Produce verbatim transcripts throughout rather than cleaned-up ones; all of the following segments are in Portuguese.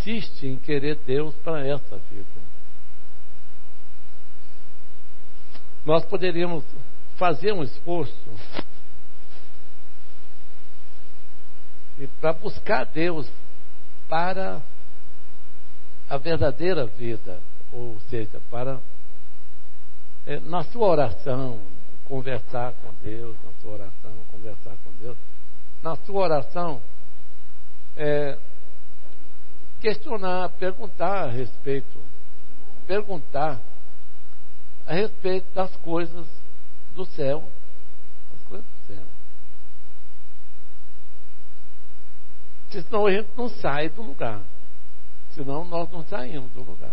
insiste em querer Deus para essa vida. Nós poderíamos fazer um esforço para buscar Deus para a verdadeira vida, ou seja, para é, na sua oração conversar com Deus, na sua oração conversar com Deus, na sua oração é, questionar, perguntar a respeito, perguntar a respeito das coisas do céu, as coisas do céu. Senão a gente não sai do lugar. Senão nós não saímos do lugar.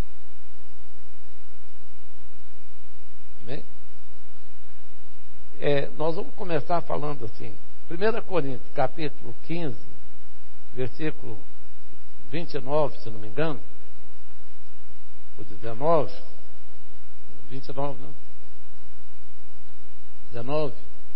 Amém? É, nós vamos começar falando assim. primeira Coríntios, capítulo quinze, versículo vinte e nove, se não me engano. Ou dezenove. vinte e nove, não? dezenove.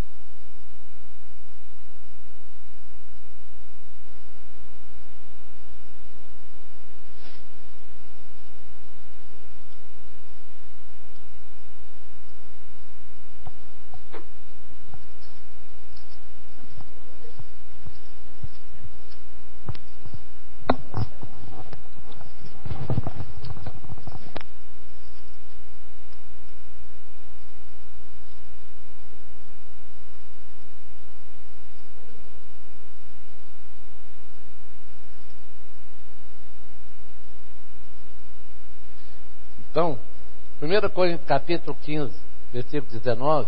Então, primeira Coríntios capítulo quinze, versículo dezenove.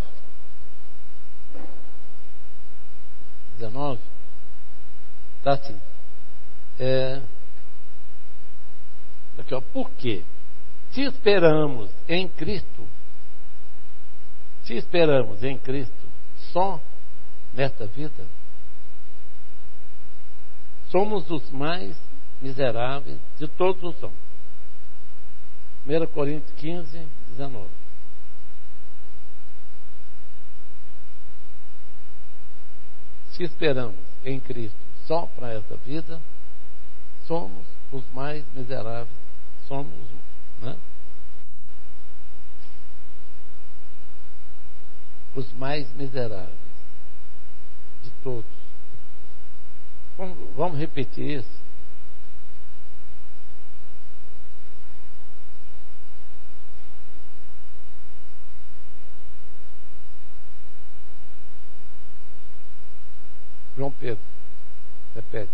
dezenove. Está assim. É, aqui, ó, por quê? Se esperamos em Cristo, se esperamos em Cristo só nesta vida, somos os mais miseráveis de todos os homens. primeira Coríntios quinze, dezenove. Se esperamos em Cristo só para essa vida, somos os mais miseráveis. Somos, né? Os mais miseráveis de todos. Vamos, vamos repetir isso. João Pedro, repete.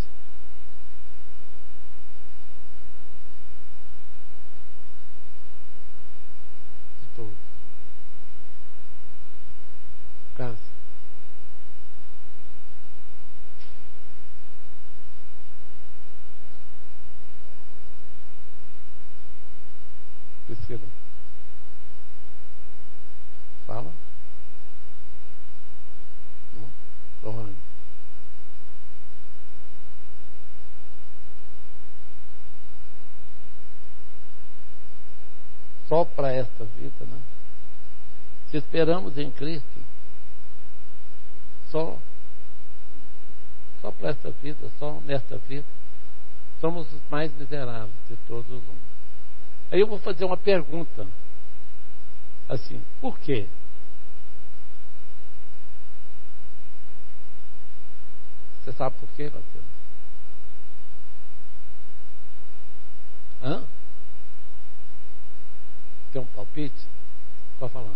De todos. Cansa. Priscila. Fala. Não? Lohane. Só para esta vida, né? Se esperamos em Cristo, só, só para esta vida, só nesta vida, somos os mais miseráveis de todos os homens. Aí eu vou fazer uma pergunta, assim, por quê? Você sabe por quê, Mateus? Hã? Tem um palpite? Pode falar.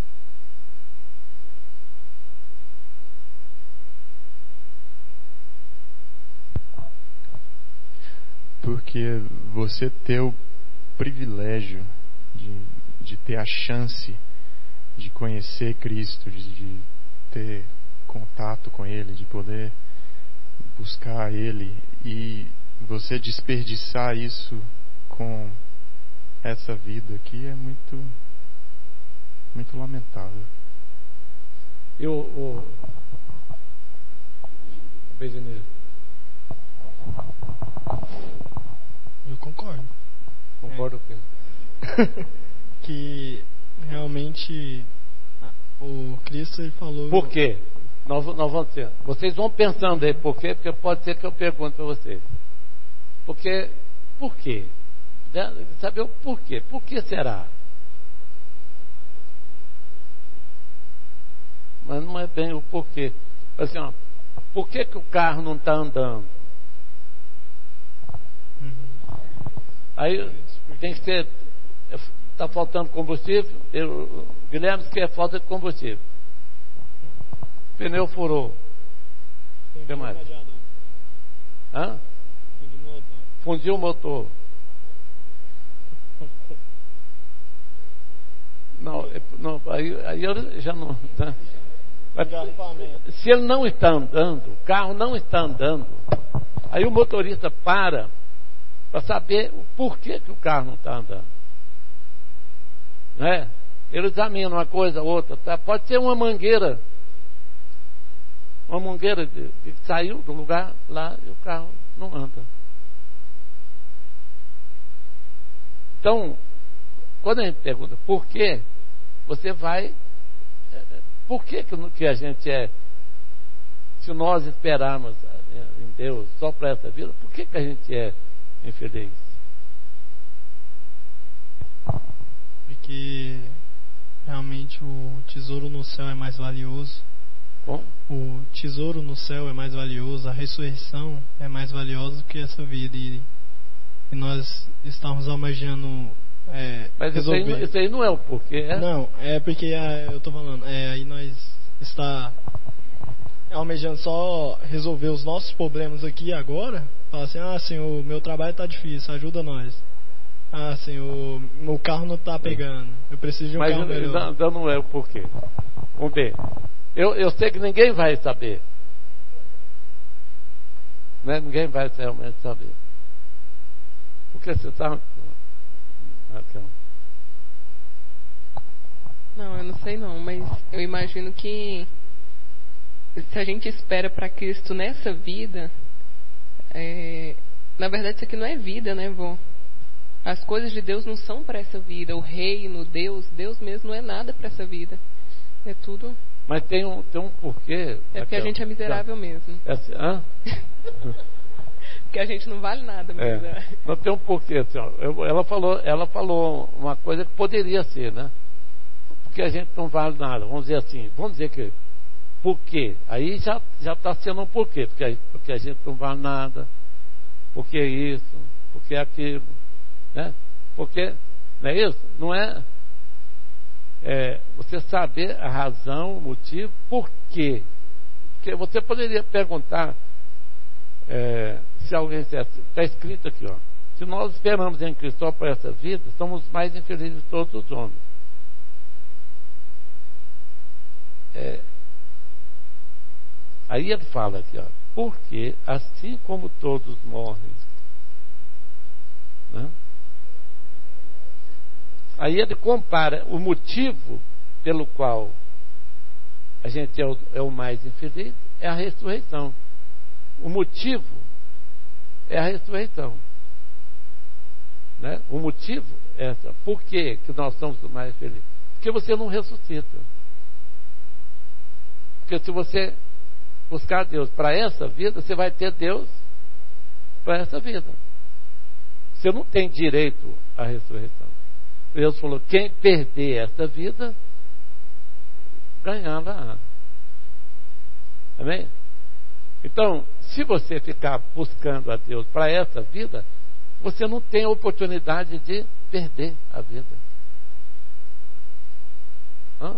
Porque você ter o privilégio de, de ter a chance de conhecer Cristo, de, de ter contato com Ele, de poder buscar Ele, e você desperdiçar isso com essa vida aqui é muito muito lamentável. Eu, o Bejaneiro. Eu concordo. Concordo com é. Que realmente o Cristo ele falou. Por quê? Nós, nós vamos ter. Vocês vão pensando aí por quê? Porque pode ser que eu pergunte para vocês. Porque por quê? Saber o porquê. Por que será? Mas não é bem o porquê. Assim, ó, por que, que o carro não está andando? Uhum. Aí tem que ser. Está faltando combustível. Eu, Guilherme quer falta de combustível. Pneu furou. O que mais? Hã? Fundiu o motor. Não, não aí, aí eu já não. Né? Mas, se ele não está andando, o carro não está andando, aí o motorista para para saber o porquê que o carro não está andando. Né? Ele examina uma coisa, outra. Tá? Pode ser uma mangueira. Uma mangueira de, que saiu do lugar lá e o carro não anda. Então, quando a gente pergunta por quê, você vai. Por que, que a gente é. Se nós esperarmos em Deus só para essa vida, por que, que a gente é infeliz? Porque realmente o tesouro no céu é mais valioso. Bom? O tesouro no céu é mais valioso, a ressurreição é mais valiosa do que essa vida. E, e nós estamos almejando. É, Mas isso aí, isso aí não é o porquê, é? Não, é porque é, eu tô falando, é, aí nós está almejando só resolver os nossos problemas aqui agora. Falar assim, ah, Senhor, meu trabalho tá difícil, ajuda nós. Ah, Senhor, meu carro não tá pegando, eu preciso de um Mas carro melhor. Mas não é o porquê. Vamos ver. Eu, eu sei que ninguém vai saber. Né? Ninguém vai realmente saber. Porque você está... Não, eu não sei não, mas eu imagino que se a gente espera para Cristo nessa vida, é, na verdade isso aqui não é vida, né, vô? As coisas de Deus não são para essa vida. O reino, Deus, Deus mesmo não é nada para essa vida. É tudo... Mas tem um, tem um porquê. É porque a gente é miserável mesmo. É assim, hã? Porque a gente não vale nada mesmo. É. Não tem um porquê. Assim, ó, eu, ela, falou, ela falou uma coisa que poderia ser, né? Porque a gente não vale nada. Vamos dizer assim, vamos dizer que por quê? Aí já já está sendo um porquê. Porque, porque a gente não vale nada. Porque isso, porque aquilo. Né? Porque, não é isso? Não é, é você saber a razão, o motivo, por quê. Porque você poderia perguntar. É, se alguém está escrito aqui, ó, se nós esperamos em Cristo só para essa vida, somos mais infelizes de todos os homens. É, aí ele fala aqui, ó, porque assim como todos morrem, né? Aí ele compara o motivo pelo qual a gente é o, é o mais infeliz, é a ressurreição. O motivo é a ressurreição. Né? O motivo é essa. Por que que nós somos os mais felizes? Porque você não ressuscita. Porque se você buscar Deus para essa vida, você vai ter Deus para essa vida. Você não tem direito à ressurreição. Deus falou, quem perder essa vida, ganhá-la. Amém? Então, se você ficar buscando a Deus para essa vida, você não tem a oportunidade de perder a vida. Hã?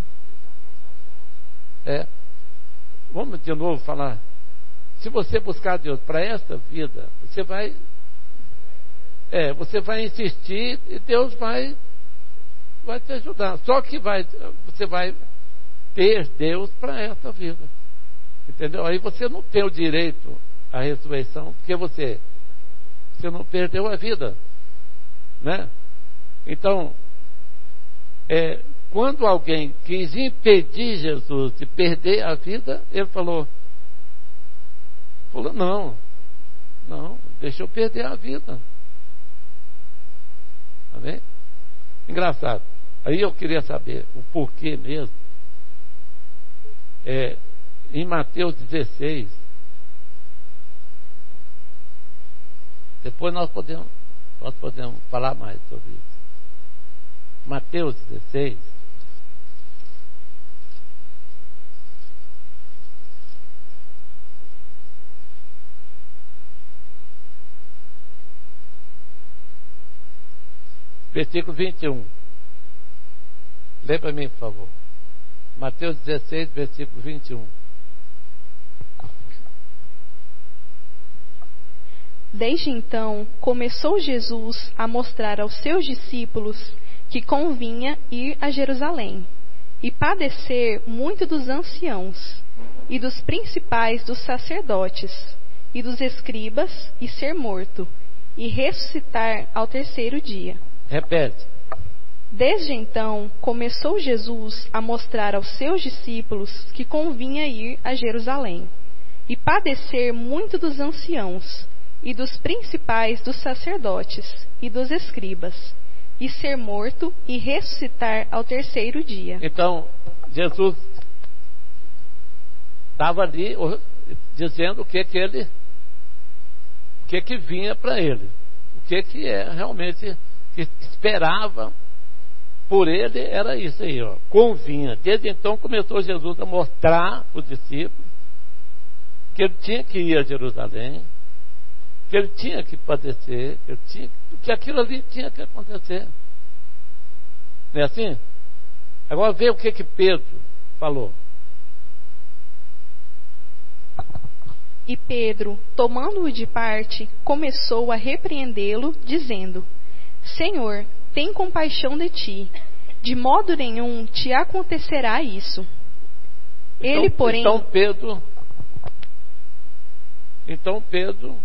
É. Vamos de novo falar. Se você buscar a Deus para essa vida, você vai, é, você vai insistir e Deus vai, vai te ajudar. Só que vai, você vai ter Deus para essa vida. Entendeu? Aí você não tem o direito à ressurreição, porque você, você não perdeu a vida, né? Então, é, quando alguém quis impedir Jesus de perder a vida, ele falou, falou, não, não, deixa eu perder a vida. Tá bem? Engraçado. Aí eu queria saber o porquê mesmo. É, em Mateus dezesseis, depois nós podemos nós podemos falar mais sobre isso. Mateus dezesseis. Versículo vinte e um. Lê para mim, por favor. Mateus dezesseis, versículo vinte e um. Desde então, começou Jesus a mostrar aos seus discípulos que convinha ir a Jerusalém e padecer muito dos anciãos e dos principais dos sacerdotes e dos escribas e ser morto e ressuscitar ao terceiro dia. Repete. Desde então, começou Jesus a mostrar aos seus discípulos que convinha ir a Jerusalém e padecer muito dos anciãos e dos principais dos sacerdotes e dos escribas, e ser morto e ressuscitar ao terceiro dia. Então, Jesus estava ali dizendo o que que ele, o que que vinha para ele, o que que é realmente que esperava por ele, era isso aí, ó, convinha. Desde então começou Jesus a mostrar para os discípulos que ele tinha que ir a Jerusalém, que ele tinha que padecer, que, ele tinha, que aquilo ali tinha que acontecer. Não é assim? Agora vê o que que Pedro falou. E Pedro, tomando-o de parte, começou a repreendê-lo, dizendo: Senhor, tem compaixão de ti, de modo nenhum te acontecerá isso. Então, Ele, porém... Então Pedro... Então Pedro...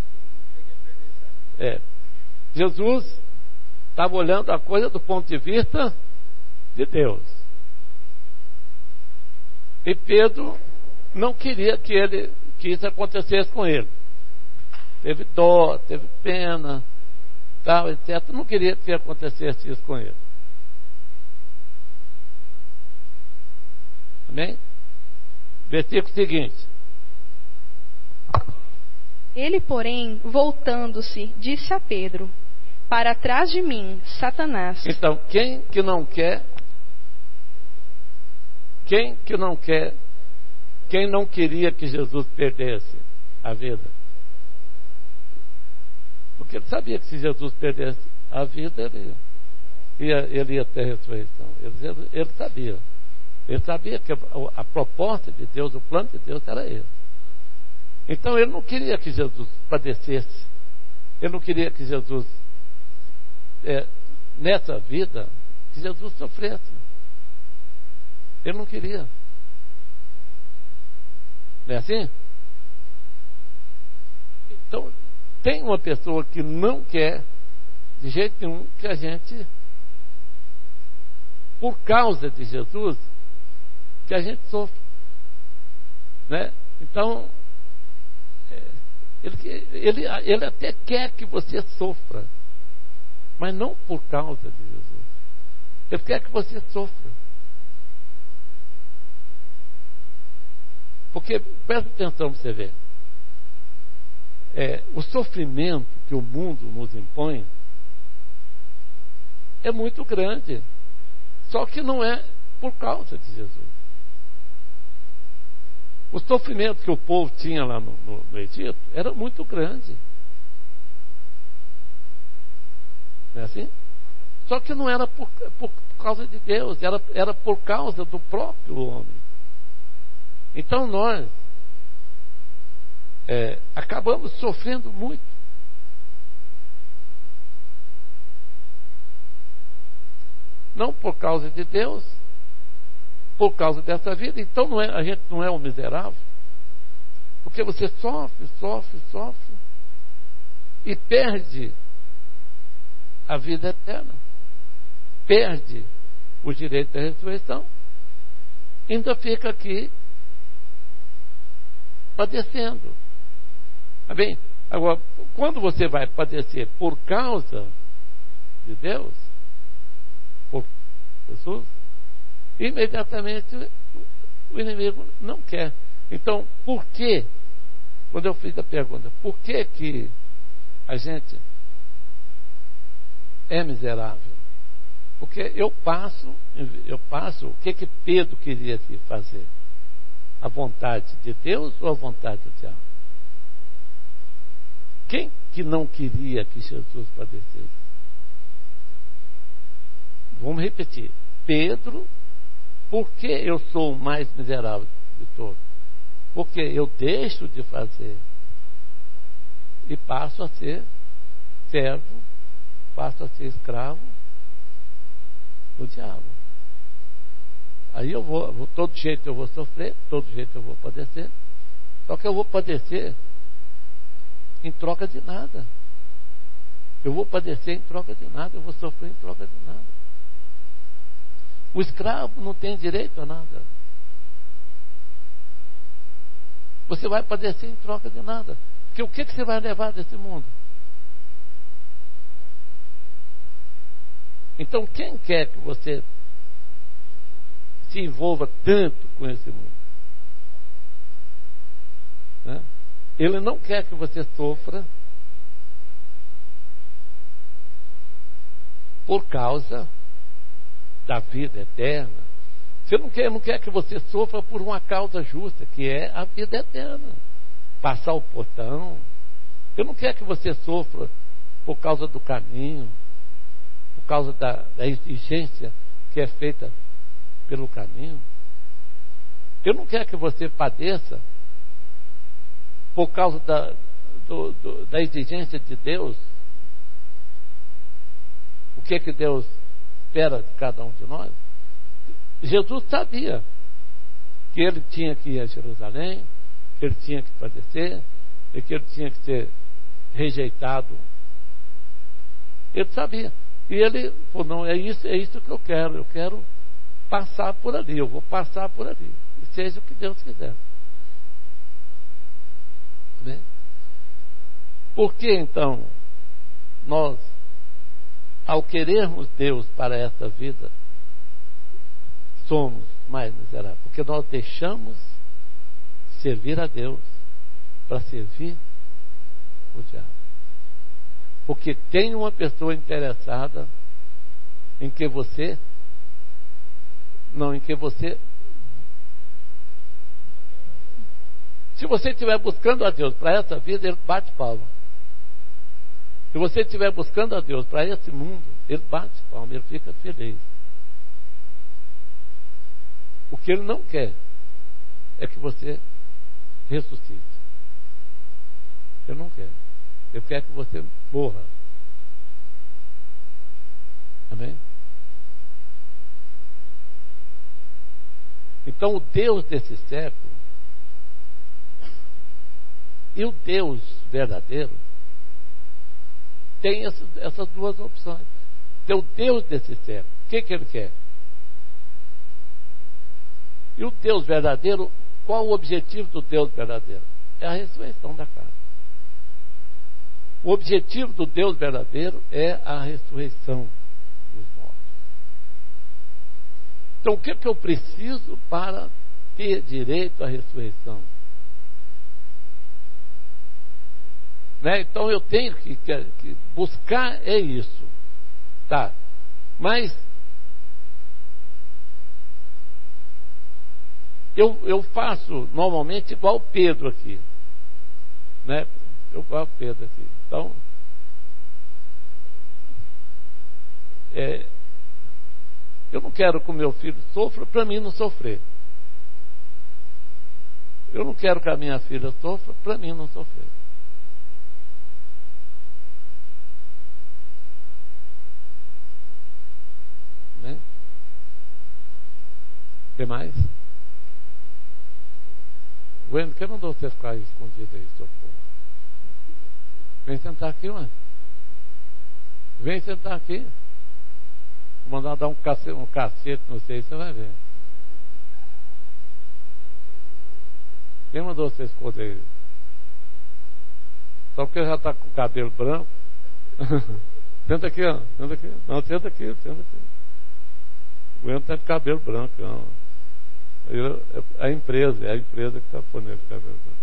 É, Jesus estava olhando a coisa do ponto de vista de Deus. E Pedro não queria que, ele, que isso acontecesse com ele. Teve dó, teve pena, tal, etcétera. Não queria que acontecesse isso com ele. Amém? Versículo seguinte. Ele, porém, voltando-se, disse a Pedro: Para trás de mim, Satanás. Então, quem que não quer, quem que não quer, quem não queria que Jesus perdesse a vida? Porque ele sabia que se Jesus perdesse a vida, ele ia, ele ia ter ressurreição. Ele, ele, ele sabia. Ele sabia que a, a proposta de Deus, o plano de Deus era esse. Então ele não queria que Jesus padecesse. Ele não queria que Jesus, é, nessa vida, que Jesus sofresse. Ele não queria. Não é assim? Então, tem uma pessoa que não quer, de jeito nenhum, que a gente, por causa de Jesus, que a gente sofra. Né? Então, Ele, ele, ele até quer que você sofra, mas não por causa de Jesus. Ele quer que você sofra. Porque, presta atenção para você ver, é, o sofrimento que o mundo nos impõe é muito grande, só que não é por causa de Jesus. O sofrimento que o povo tinha lá no, no, no Egito era muito grande. Não é assim? Só que não era por, por causa de Deus, era, era por causa do próprio homem. Então nós é, acabamos sofrendo muito. Não por causa de Deus, por causa dessa vida. Então não é, a gente não é um miserável, porque você sofre, sofre, sofre e perde a vida eterna, perde o direito da ressurreição, ainda fica aqui padecendo. Tá bem? Agora, quando você vai padecer por causa de Deus, por Jesus, imediatamente o inimigo não quer. Então, por que, quando eu fiz a pergunta, por que que a gente é miserável. Porque eu passo, eu passo, o que que Pedro queria aqui fazer? A vontade de Deus ou a vontade do diabo? Quem que não queria que Jesus padecesse? Vamos repetir. Pedro, por que eu sou o mais miserável de todos? Porque eu deixo de fazer e passo a ser servo, passo a ser escravo do diabo. Aí eu vou, vou, todo jeito eu vou sofrer, todo jeito eu vou padecer. Só que eu vou padecer em troca de nada. Eu vou padecer em troca de nada, eu vou sofrer em troca de nada. O escravo não tem direito a nada. Você vai padecer em troca de nada. Porque o que, que você vai levar desse mundo? Então quem quer que você se envolva tanto com esse mundo? Né? Ele não quer que você sofra por causa da vida eterna. Você não quer, não quer que você sofra por uma causa justa, que é a vida eterna. Passar o portão. Ele não quer que você sofra por causa do caminho, por causa da, da exigência que é feita pelo caminho. Ele não quer que você padeça por causa da, do, do, da exigência de Deus. O que é que Deus espera de cada um de nós? Jesus sabia que ele tinha que ir a Jerusalém, que ele tinha que padecer, e que ele tinha que ser rejeitado. Ele sabia. E ele falou, não, é isso, é isso que eu quero. Eu quero passar por ali, eu vou passar por ali. E seja o que Deus quiser. Bem? Por que então nós, ao querermos Deus para essa vida, somos mais miseráveis? Porque nós deixamos servir a Deus para servir o diabo. Porque tem uma pessoa interessada em que você não, em que você se você estiver buscando a Deus para essa vida, ele bate palma. Se você estiver buscando a Deus para esse mundo, ele bate palma, ele fica feliz. O que ele não quer é que você ressuscite. Ele não quer. Ele quer que você morra. Amém? Então o Deus desse século e o Deus verdadeiro tem essas, essas duas opções. Tem o Deus desse século. O que, que ele quer? E o Deus verdadeiro, qual o objetivo do Deus verdadeiro? É a ressurreição da carne. O objetivo do Deus verdadeiro é a ressurreição dos mortos. Então o que, que eu preciso para ter direito à ressurreição? Né? Então eu tenho que, que, que buscar é isso. Tá? Mas eu, eu faço normalmente igual Pedro aqui. Né? Eu igual Pedro aqui. Então, é, eu não quero que o meu filho sofra para mim não sofrer. Eu não quero que a minha filha sofra para mim não sofrer. Né? O que mais? Bueno, por que não dou você ficar escondido aí, seu povo? Vem sentar aqui, mano. Vem sentar aqui. Vou mandar dar um cacete, um cacete, não sei, você vai ver. Quem mandou você esconder? Só porque já está com o cabelo branco. Senta aqui, ó. Senta aqui. Não, senta aqui, senta aqui. O Eno está de cabelo branco, não. É a empresa, é a empresa que está pondo esse cabelo branco.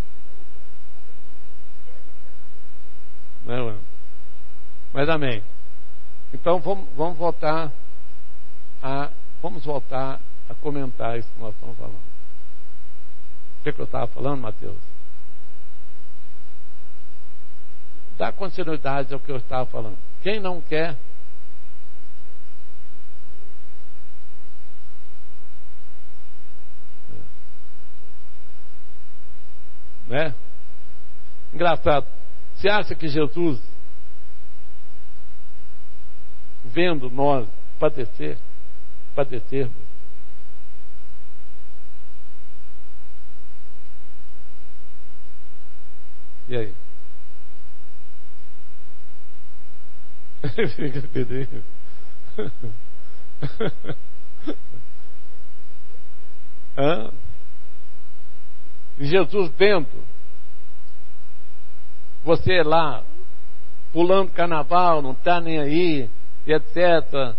Não é, mano? Mas amém. Então vamos, vamos voltar a vamos voltar a comentar isso que nós estamos falando. O que, que eu estava falando, Mateus? Dá continuidade ao que eu estava falando. Quem não quer, né? Engraçado. Você acha que Jesus, vendo nós padecer, padecermos, e aí? Fica feliz. Hã? Jesus vendo você lá pulando carnaval, não está nem aí, e etcétera.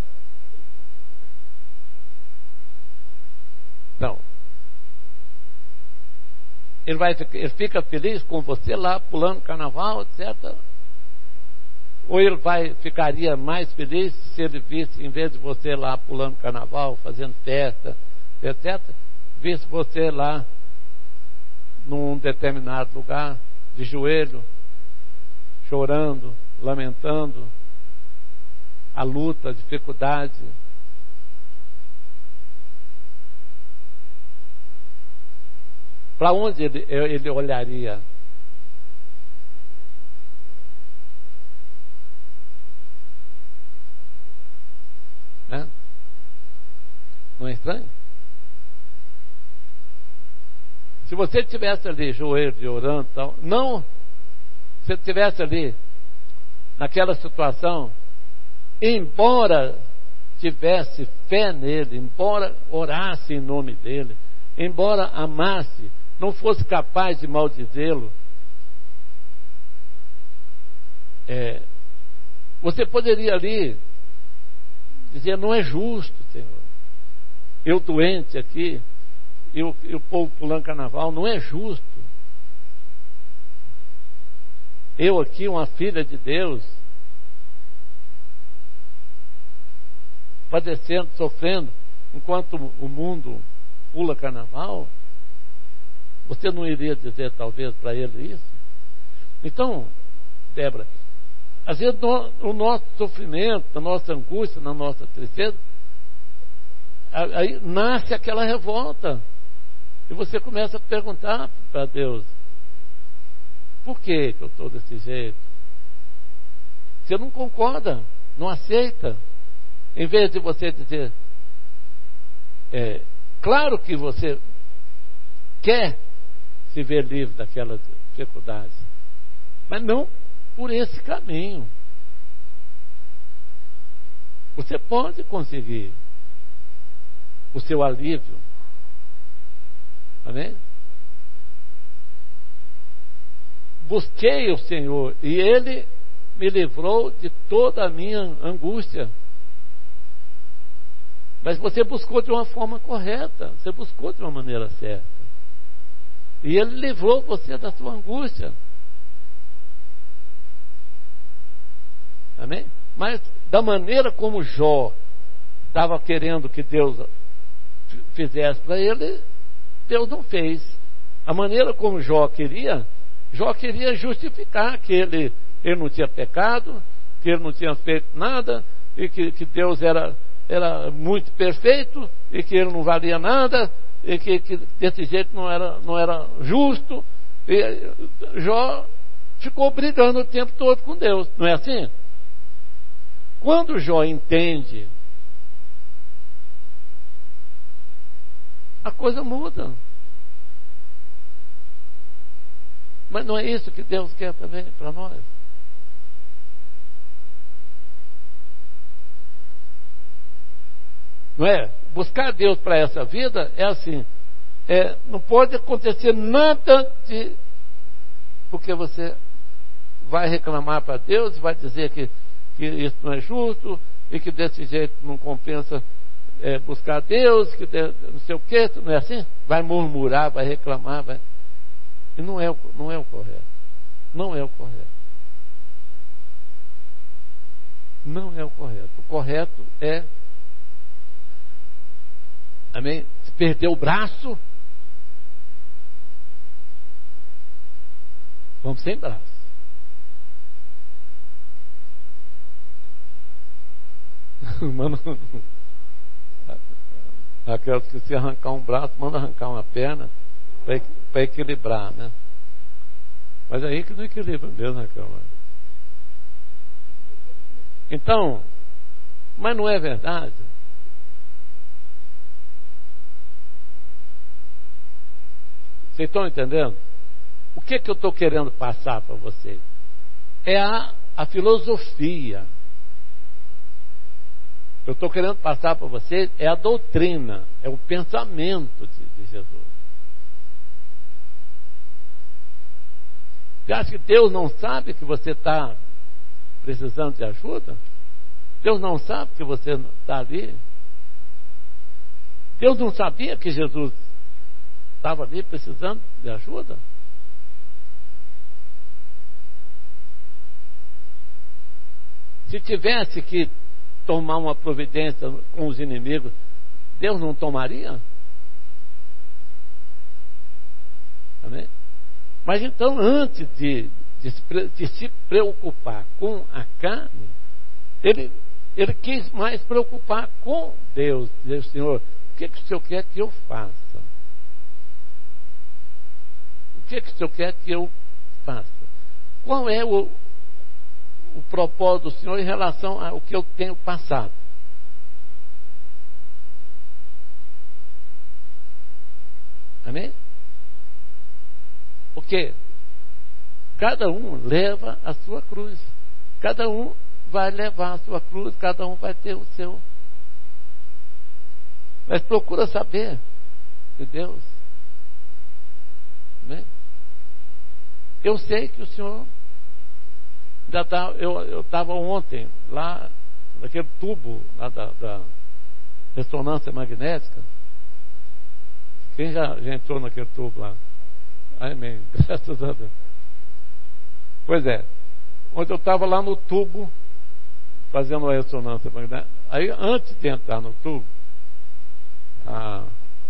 Não. Ele, vai, ele fica feliz com você lá pulando carnaval, etcétera. Ou ele vai, ficaria mais feliz se ele visse, em vez de você lá pulando carnaval, fazendo festa, etcétera, visse você lá num determinado lugar, de joelho, chorando, lamentando a luta, a dificuldade. Para onde ele, ele olharia? Né? Não é estranho? Se você estivesse ali, joelho, orando e tal, não, se você estivesse ali, naquela situação, embora tivesse fé nele, embora orasse em nome dele, embora amasse, não fosse capaz de maldizê-lo, é, você poderia ali dizer: não é justo, Senhor, eu doente aqui, e o, e o povo pulando carnaval, não é justo. Eu aqui, uma filha de Deus, padecendo, sofrendo, enquanto o mundo pula carnaval. Você não iria dizer talvez para ele isso? Então, Débora, às vezes no, o nosso sofrimento, a nossa angústia, na nossa tristeza, aí nasce aquela revolta. E você começa a perguntar para Deus: por que que eu estou desse jeito? Você não concorda, não aceita. Em vez de você dizer, é, claro que você quer se ver livre daquelas dificuldades, mas não por esse caminho. Você pode conseguir o seu alívio. Amém? Busquei o Senhor e Ele me livrou de toda a minha angústia. Mas você buscou de uma forma correta, você buscou de uma maneira certa, e Ele livrou você da sua angústia. Amém? Mas da maneira como Jó estava querendo que Deus fizesse para ele, Deus não fez. A maneira como Jó queria, Jó queria justificar que ele, ele não tinha pecado, que ele não tinha feito nada, e que, que Deus era, era muito perfeito, e que ele não valia nada, e que, que desse jeito não era, não era justo. E Jó ficou brigando o tempo todo com Deus, não é assim? Quando Jó entende, a coisa muda. Mas não é isso que Deus quer também para nós? Não é? Buscar Deus para essa vida é assim, é, não pode acontecer nada de, porque você vai reclamar para Deus, vai dizer que, que isso não é justo, e que desse jeito não compensa é, buscar Deus, que de, não sei o que, não é assim? Vai murmurar, vai reclamar, vai... E não é, não é o correto. Não é o correto. não é o correto. O correto é, amém? Se perder o braço, vamos sem braço. Mano, aquelas que se arrancar um braço, manda arrancar uma perna para equilibrar, né? Mas aí que não equilibra mesmo, Raquel. Então, mas não é verdade? Vocês estão entendendo? O que que eu estou querendo passar para vocês? É a, a filosofia. Eu estou querendo passar para vocês é a doutrina, é o pensamento de, de Jesus. Você acha que Deus não sabe que você está precisando de ajuda? Deus não sabe que você está ali? Deus não sabia que Jesus estava ali precisando de ajuda? Se tivesse que tomar uma providência com os inimigos, Deus não tomaria? Amém? Mas então, antes de, de, de se preocupar com a carne, ele, ele quis mais preocupar com Deus. Dizer, Senhor, o que, que o Senhor quer que eu faça? O que, que o Senhor quer que eu faça? Qual é o, o propósito do Senhor em relação ao que eu tenho passado? Amém? Porque cada um leva a sua cruz. Cada um vai levar a sua cruz, cada um vai ter o seu. Mas procura saber de Deus. Amém? Eu sei que o Senhor já tá, eu estava ontem lá naquele tubo lá da, da ressonância magnética. Quem já, já entrou naquele tubo lá? Amém, graças a Deus. Pois é, onde eu estava lá no tubo fazendo a ressonância magnética. Aí antes de entrar no tubo, a,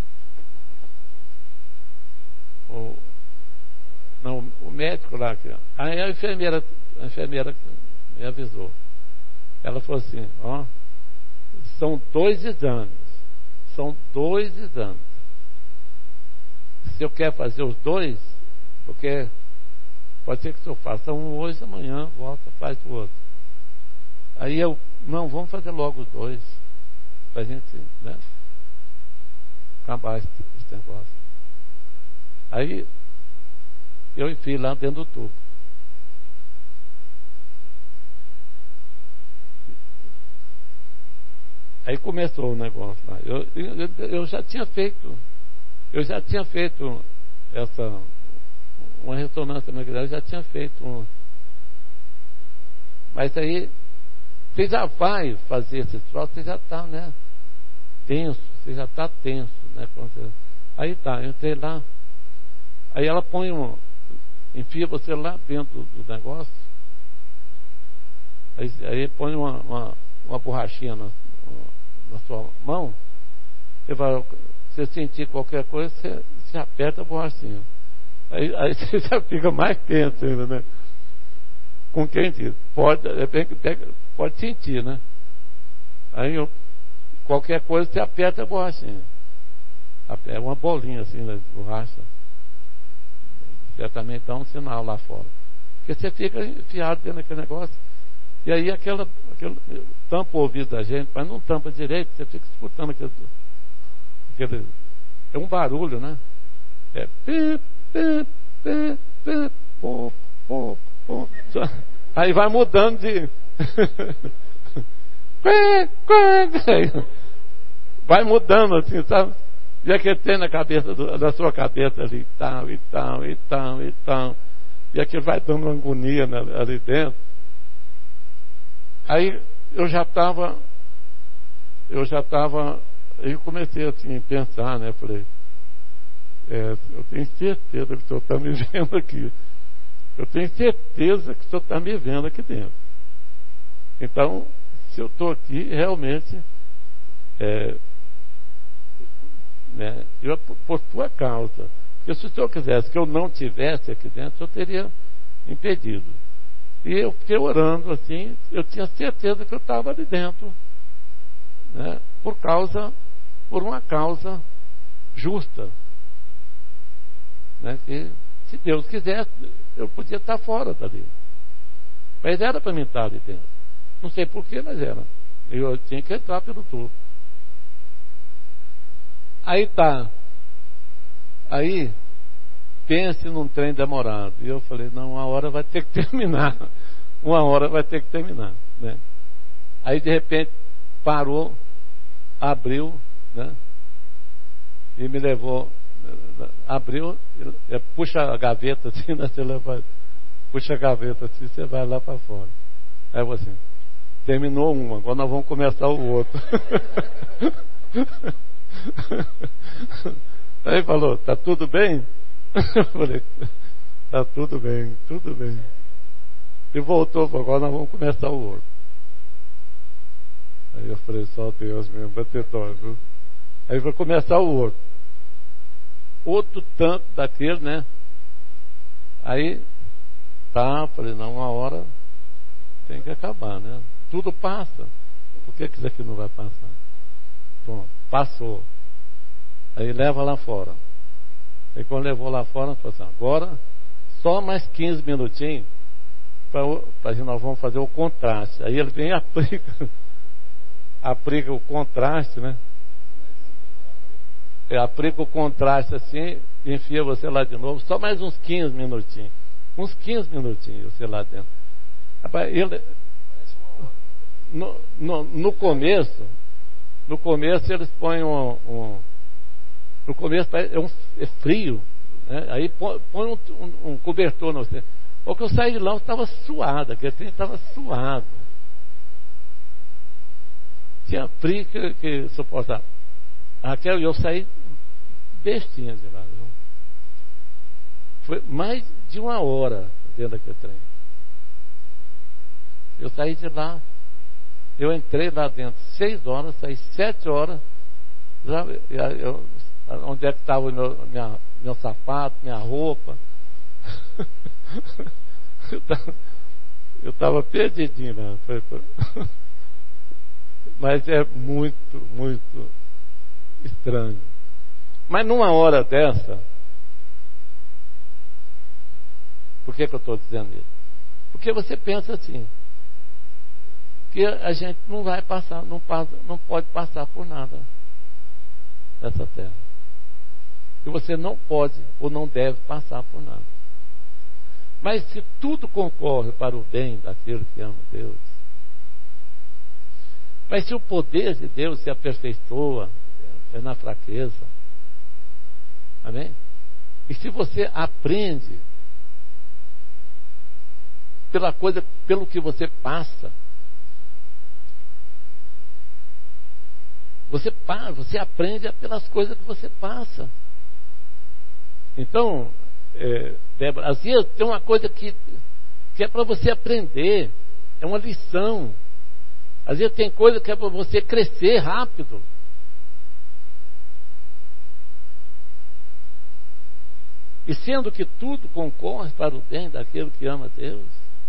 o, não, o médico lá, aí a enfermeira a enfermeira me avisou. Ela falou assim, ó, são dois exames, são dois exames. Se eu quero fazer os dois, porque pode ser que se eu faça um hoje, amanhã volta, faz o outro. Aí eu, não, vamos fazer logo os dois, pra gente, né, acabar esse, esse negócio. Aí eu enfio lá dentro do tubo. Aí começou o negócio lá. Eu, eu, eu já tinha feito, eu já tinha feito essa, uma ressonância magnética, eu já tinha feito um. Mas aí, você já vai fazer esse troço, você já está, né, tenso, você já está tenso, né? Você, aí tá, eu entrei lá, aí ela põe um, enfia você lá dentro do negócio, aí, aí põe uma, uma, uma borrachinha na, na sua mão, você vai, se sentir qualquer coisa, você, você aperta a borrachinha. Aí, aí você já fica mais tenso ainda, né? Com quem diz? Pode, pode sentir, né? Aí eu, qualquer coisa você aperta a borrachinha. É uma bolinha assim, né, de borracha. Certamente dá um sinal lá fora. Porque você fica enfiado dentro daquele negócio. E aí aquela, aquela tampa o ouvido da gente, mas não tampa direito, você fica escutando aquele, aquele, é um barulho, né? É pi, pi, pi, pi, pô, pô, pô. Aí vai mudando de vai mudando assim, sabe? E aquele tem na cabeça do, da sua cabeça ali, tal, e tal, e tal, e tal. E aquilo vai dando uma agonia na, ali dentro. Aí eu já estava, eu já estava, eu comecei assim a pensar, né? Falei, é, eu tenho certeza que o senhor está me vendo aqui. Eu tenho certeza que o senhor está me vendo aqui dentro. Então, se eu estou aqui realmente é, né, eu, por tua causa. Porque se o Senhor quisesse que eu não tivesse aqui dentro, eu teria impedido. E eu fiquei orando assim, eu tinha certeza que eu estava ali dentro, né, por causa, por uma causa justa, né, que se Deus quisesse, eu podia estar fora dali. Mas era para mim estar ali dentro. Não sei porquê, mas era. Eu tinha que entrar pelo tubo. Aí tá. Aí, pense num trem demorado. E eu falei, não, uma hora vai ter que terminar. Uma hora vai ter que terminar, né? Aí de repente parou, abriu, né? E me levou, abriu, puxa a gaveta assim, né? Você leva, puxa a gaveta assim, você vai lá para fora. Aí eu assim, terminou uma, agora nós vamos começar o outro. Aí falou, tá tudo bem? Eu falei, tá tudo bem, tudo bem. E voltou, falou, agora nós vamos começar o outro. Aí eu falei, só Deus mesmo, bater dó, viu? Aí vai começar o outro. Outro tanto daquele, né? Aí, tá, falei, não, uma hora tem que acabar, né? Tudo passa. Por que que isso aqui não vai passar? Pronto, passou. Aí leva lá fora. Aí quando levou lá fora, falou assim, agora só mais quinze minutinhos para nós vamos fazer o contraste. Aí ele vem e aplica, aplica o contraste, né? Ele aplica o contraste assim, enfia você lá de novo, só mais uns quinze minutinhos. Uns quinze minutinhos você lá dentro. Ele, no, no, no começo, no começo eles põem um, um no começo é, um, é frio, né? Aí põe, põe um, um, um cobertor no você. Porque eu saí de lá, eu estava suado, aquele trem estava suado. Tinha frio que, que suportava. Aquela, eu saí bestinha de lá. Viu? Foi mais de uma hora dentro daquele trem. Eu saí de lá, eu entrei lá dentro seis horas, saí sete horas. Já, eu, onde é que estava o meu, minha, meu sapato, minha roupa? Eu estava perdidinho lá. Foi, foi. Mas é muito, muito estranho. Mas numa hora dessa, por que que eu estou dizendo isso? Porque você pensa assim, que a gente não vai passar, não, passa, não pode passar por nada nessa terra. Que você não pode ou não deve passar por nada. Mas se tudo concorre para o bem daquele que ama Deus, mas se o poder de Deus se aperfeiçoa é na fraqueza, amém? E se você aprende pela coisa, pelo que você passa, você, você aprende pelas coisas que você passa. Então, é, Débora, às vezes tem uma coisa que, que é para você aprender, é uma lição. Às vezes tem coisa que é para você crescer rápido. E sendo que tudo concorre para o bem daquele que ama Deus.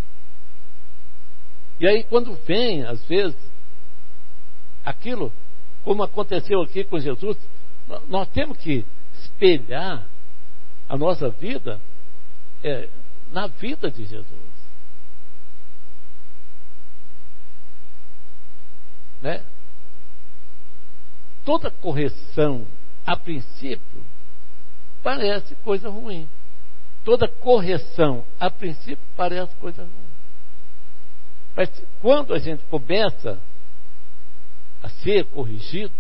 E aí quando vem, às vezes, aquilo, como aconteceu aqui com Jesus, nós temos que espelhar a nossa vida é, na vida de Jesus. Né? Toda correção, a princípio, parece coisa ruim. Toda correção, a princípio, parece coisa ruim. Mas quando a gente começa a ser corrigido,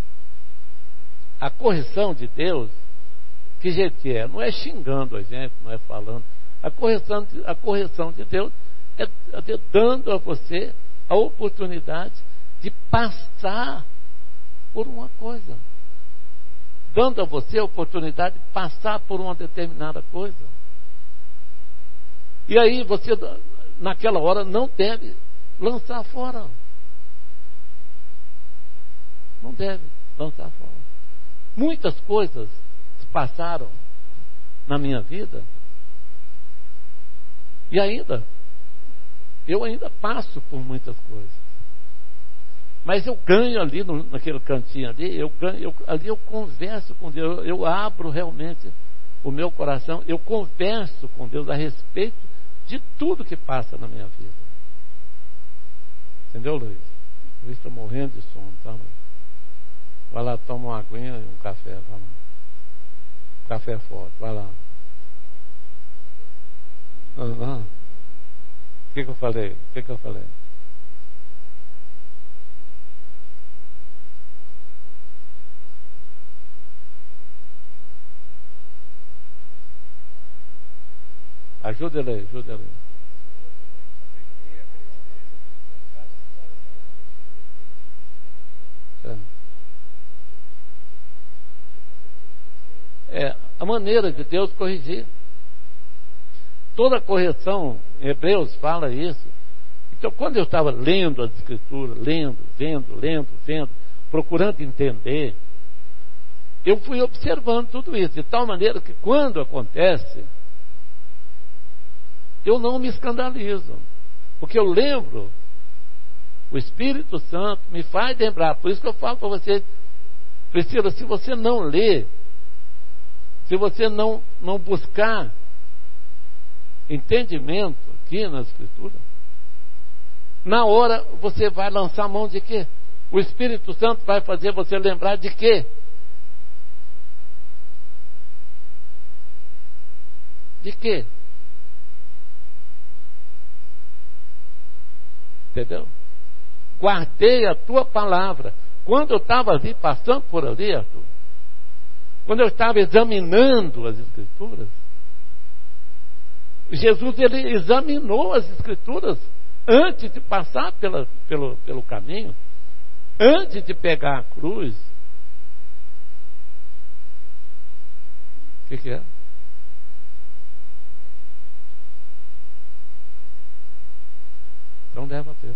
a correção de Deus, que jeito que é? Não é xingando a gente, não é falando. A correção de, a correção de Deus é, é dando a você a oportunidade de passar por uma coisa. Dando a você a oportunidade de passar por uma determinada coisa. E aí você, naquela hora, não deve lançar fora. Não deve lançar fora. Muitas coisas passaram na minha vida e ainda, eu ainda passo por muitas coisas. Mas eu ganho ali, no, naquele cantinho ali, eu ganho, eu, ali eu converso com Deus, eu, eu abro realmente o meu coração, eu converso com Deus a respeito de tudo que passa na minha vida. Entendeu, Luiz? Luiz está morrendo de sono, tá? Vai lá, toma uma aguinha e um café, vai lá. Café forte, vai lá. O que que eu falei? O que que eu falei? Ajuda ele, ajuda ele. É a maneira de Deus corrigir. Toda correção, em Hebreus fala isso. Então, quando eu estava lendo as Escrituras, lendo, vendo, lendo, vendo, procurando entender, eu fui observando tudo isso, de tal maneira que quando acontece, eu não me escandalizo, porque eu lembro, o Espírito Santo me faz lembrar. Por isso que eu falo para você, Priscila, se você não ler, se você não, não buscar entendimento aqui na Escritura, na hora você vai lançar a mão de quê? O Espírito Santo vai fazer você lembrar de quê? De quê? Entendeu? Guardei a tua palavra. Quando eu estava ali, passando por ali, Arthur, quando eu estava examinando as Escrituras, Jesus, ele examinou as Escrituras antes de passar pela, pelo, pelo caminho, antes de pegar a cruz. O que que é? Então leva a Pedro.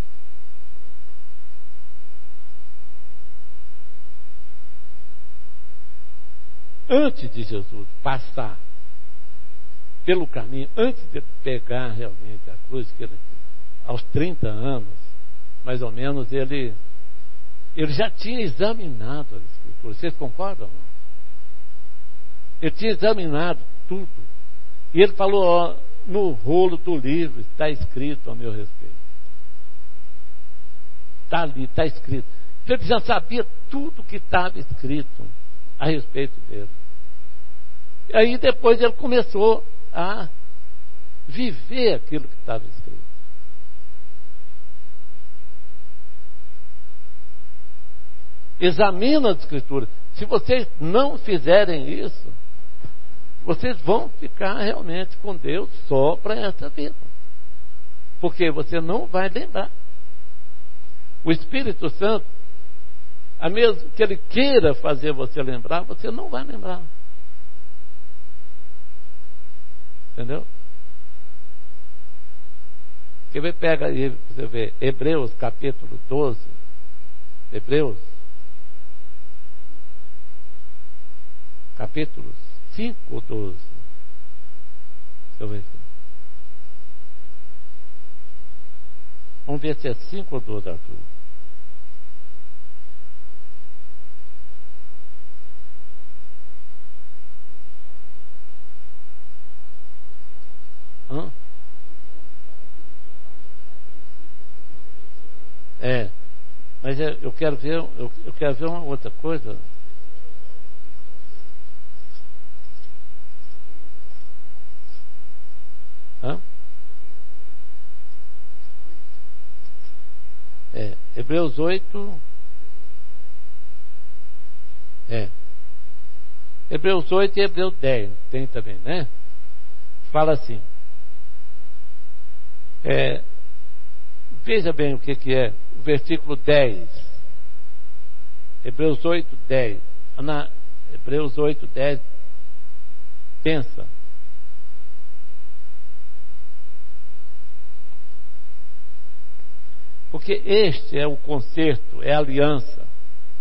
Antes de Jesus passar pelo caminho, antes de pegar realmente a cruz, que ele, aos trinta anos, mais ou menos, ele, ele já tinha examinado as Escrituras. Vocês concordam? Não? Ele tinha examinado tudo. E ele falou, ó, no rolo do livro está escrito a meu respeito. Está ali, está escrito. Então ele já sabia tudo que estava escrito a respeito dele. E aí depois ele começou a viver aquilo que estava escrito. Examina as Escrituras. Se vocês não fizerem isso, vocês vão ficar realmente com Deus só para essa vida. Porque você não vai lembrar. O Espírito Santo, a mesmo que ele queira fazer você lembrar, você não vai lembrar. Entendeu? Quer ver? Pega aí, você vê, Hebreus capítulo doze. Hebreus capítulo cinco ou doze. Deixa eu ver aqui. Vamos ver se é cinco ou doze, Arthur. Hã? É, mas eu quero ver, eu, eu quero ver uma outra coisa. Hã? É, Hebreus oito. É. Hebreus oito e Hebreus dez. Tem também, né? Fala assim. É, veja bem o que, que é o versículo dez. Hebreus oito, dez. Na Hebreus oito, dez. Pensa. Porque este é o concerto, é a aliança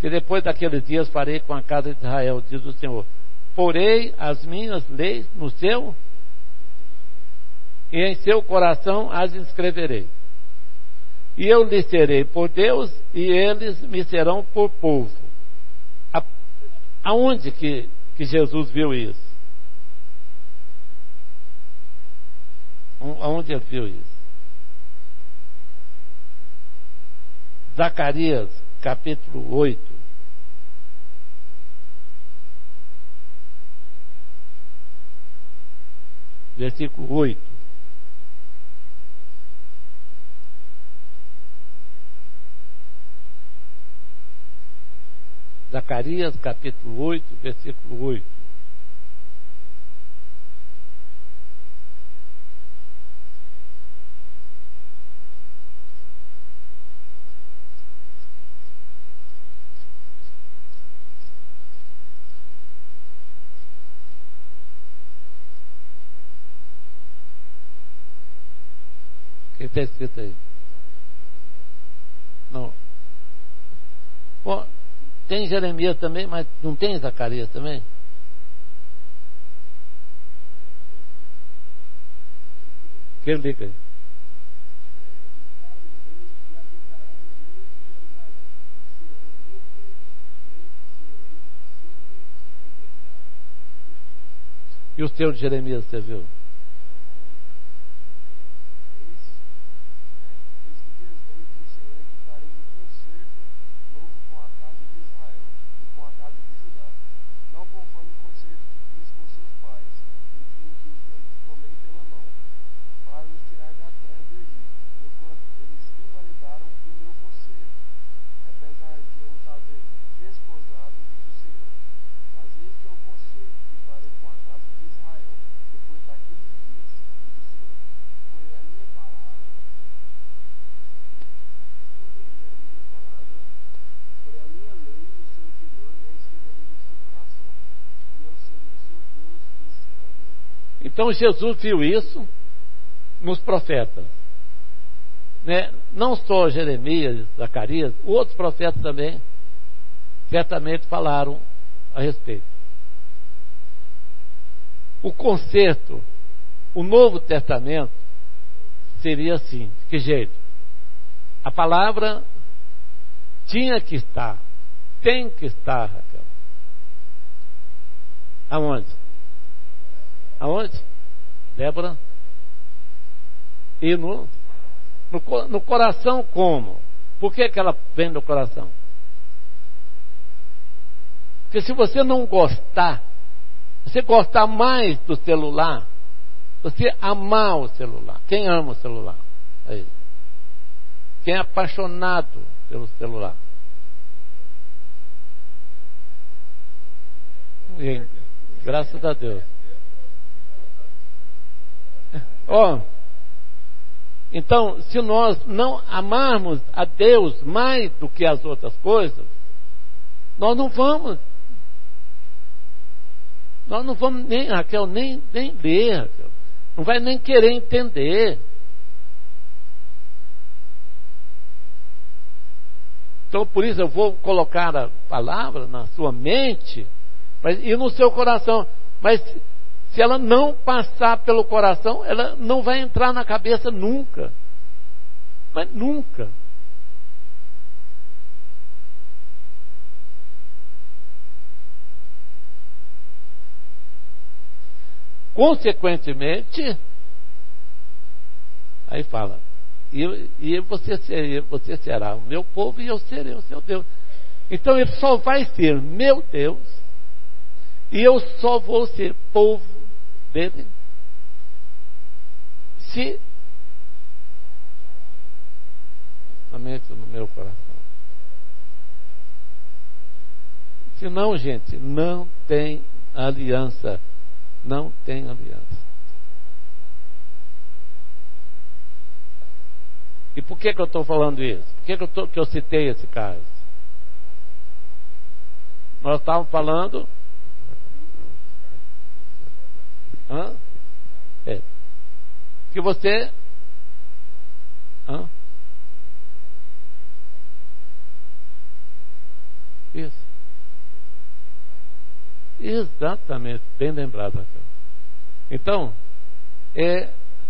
que depois daqueles dias farei com a casa de Israel, diz o Senhor. Porei as minhas leis no seu e em seu coração as inscreverei. E eu lhes serei por Deus e eles me serão por povo. A, aonde que, que Jesus viu isso? Aonde ele viu isso? Zacarias, capítulo oito. Versículo oito. Zacarias, capítulo oito, versículo oito. O que está escrito aí? Não. Bom, tem Jeremias também, mas não tem Zacarias também? Que liga aí. E o seu de Jeremias, você viu? Então Jesus viu isso nos profetas, né? Não só Jeremias, Zacarias, outros profetas também certamente falaram a respeito. O conserto, o Novo Testamento seria assim, de que jeito? A palavra tinha que estar, tem que estar, Raquel. Aonde? Aonde? Débora? E no, no, no coração como? Por que que ela vem no coração? Porque se você não gostar, você gostar mais do celular, você amar o celular. Quem ama o celular? Aí. Quem é apaixonado pelo celular? E, graças a Deus. Ó, oh, então, se nós não amarmos a Deus mais do que as outras coisas, nós não vamos, nós não vamos nem, Raquel, nem, nem ler, Raquel. Não vai nem querer entender. Então, por isso eu vou colocar a palavra na sua mente, mas, e no seu coração, mas se ela não passar pelo coração, ela não vai entrar na cabeça nunca. Mas nunca. Consequentemente, aí fala, e, e você, ser, você será o meu povo e eu serei o seu Deus. Então ele só vai ser meu Deus e eu só vou ser povo dele se somente no meu coração. Se não, gente, não tem aliança. Não tem aliança. E por que que eu estou falando isso? Por que que eu, tô, que eu citei esse caso? Nós estávamos falando Hã? É. Que você Hã? E Exatamente, bem lembrado, Raquel. Então, é,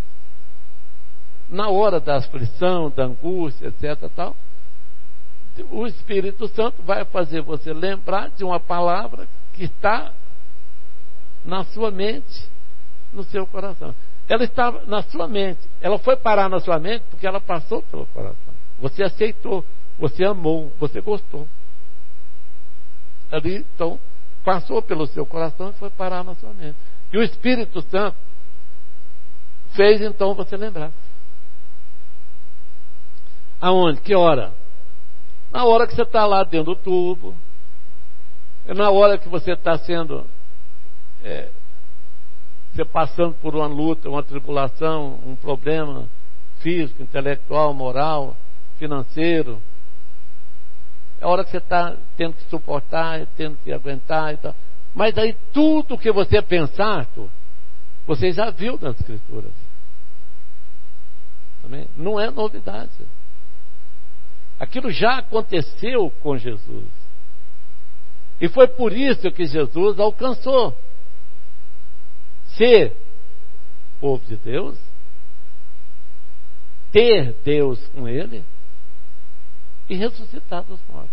na hora da aflição, da angústia, etc, tal, o Espírito Santo vai fazer você lembrar de uma palavra que está na sua mente, no seu coração. Ela estava na sua mente, ela foi parar na sua mente porque ela passou pelo coração. Você aceitou, você amou, você gostou. Ali, então, passou pelo seu coração e foi parar na sua mente. E o Espírito Santo fez então você lembrar. Aonde? Que hora? Na hora que você está lá dentro do tubo, na hora que você está sendo, é, você passando por uma luta, uma tribulação, um problema físico, intelectual, moral, financeiro. É a hora que você está tendo que suportar, tendo que aguentar e tal. Mas aí tudo que você pensar, Arthur, você já viu nas Escrituras. Também não é novidade. Aquilo já aconteceu com Jesus. E foi por isso que Jesus alcançou ser povo de Deus, ter Deus com ele e ressuscitar dos mortos.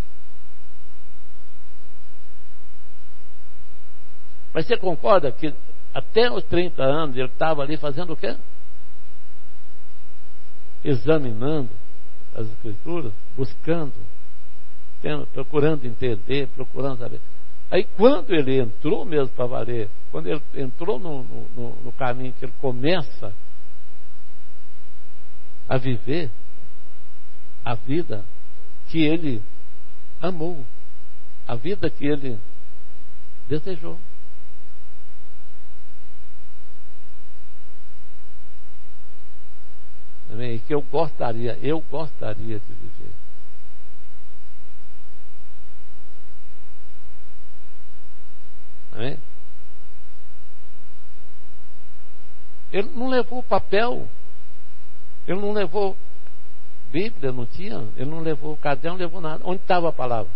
Mas você concorda que até os trinta anos ele estava ali fazendo o quê? Examinando as Escrituras, buscando, tendo, procurando entender, procurando saber. Aí quando ele entrou mesmo para valer, quando ele entrou no, no, no caminho que ele começa a viver a vida que ele amou, a vida que ele desejou. E que eu gostaria, eu gostaria de viver. Amém? Ele não levou papel, ele não levou Bíblia, não tinha, ele não levou caderno, não levou nada. Onde estava a palavra?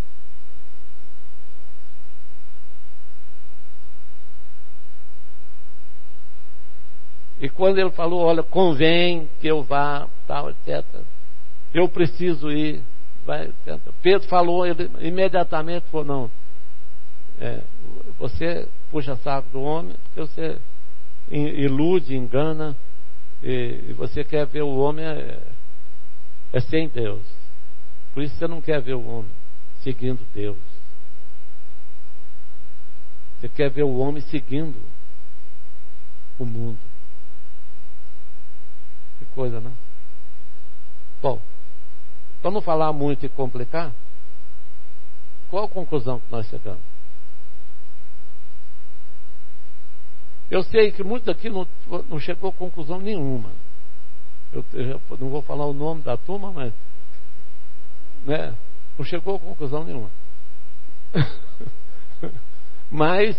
E quando ele falou, olha, convém que eu vá, tal, etcétera. Eu preciso ir, vai, etcétera. Pedro falou, ele imediatamente falou, não, é, você puxa saco do homem, porque você ilude, engana, e, e você quer ver o homem é, é sem Deus. Por isso você não quer ver o homem seguindo Deus. Você quer ver o homem seguindo o mundo. Que coisa, né? Bom, para não falar muito e complicar, qual a conclusão que nós chegamos? Eu sei que muitos aqui não, não chegou a conclusão nenhuma. Eu, eu não vou falar o nome da turma, mas né, não chegou a conclusão nenhuma. Mas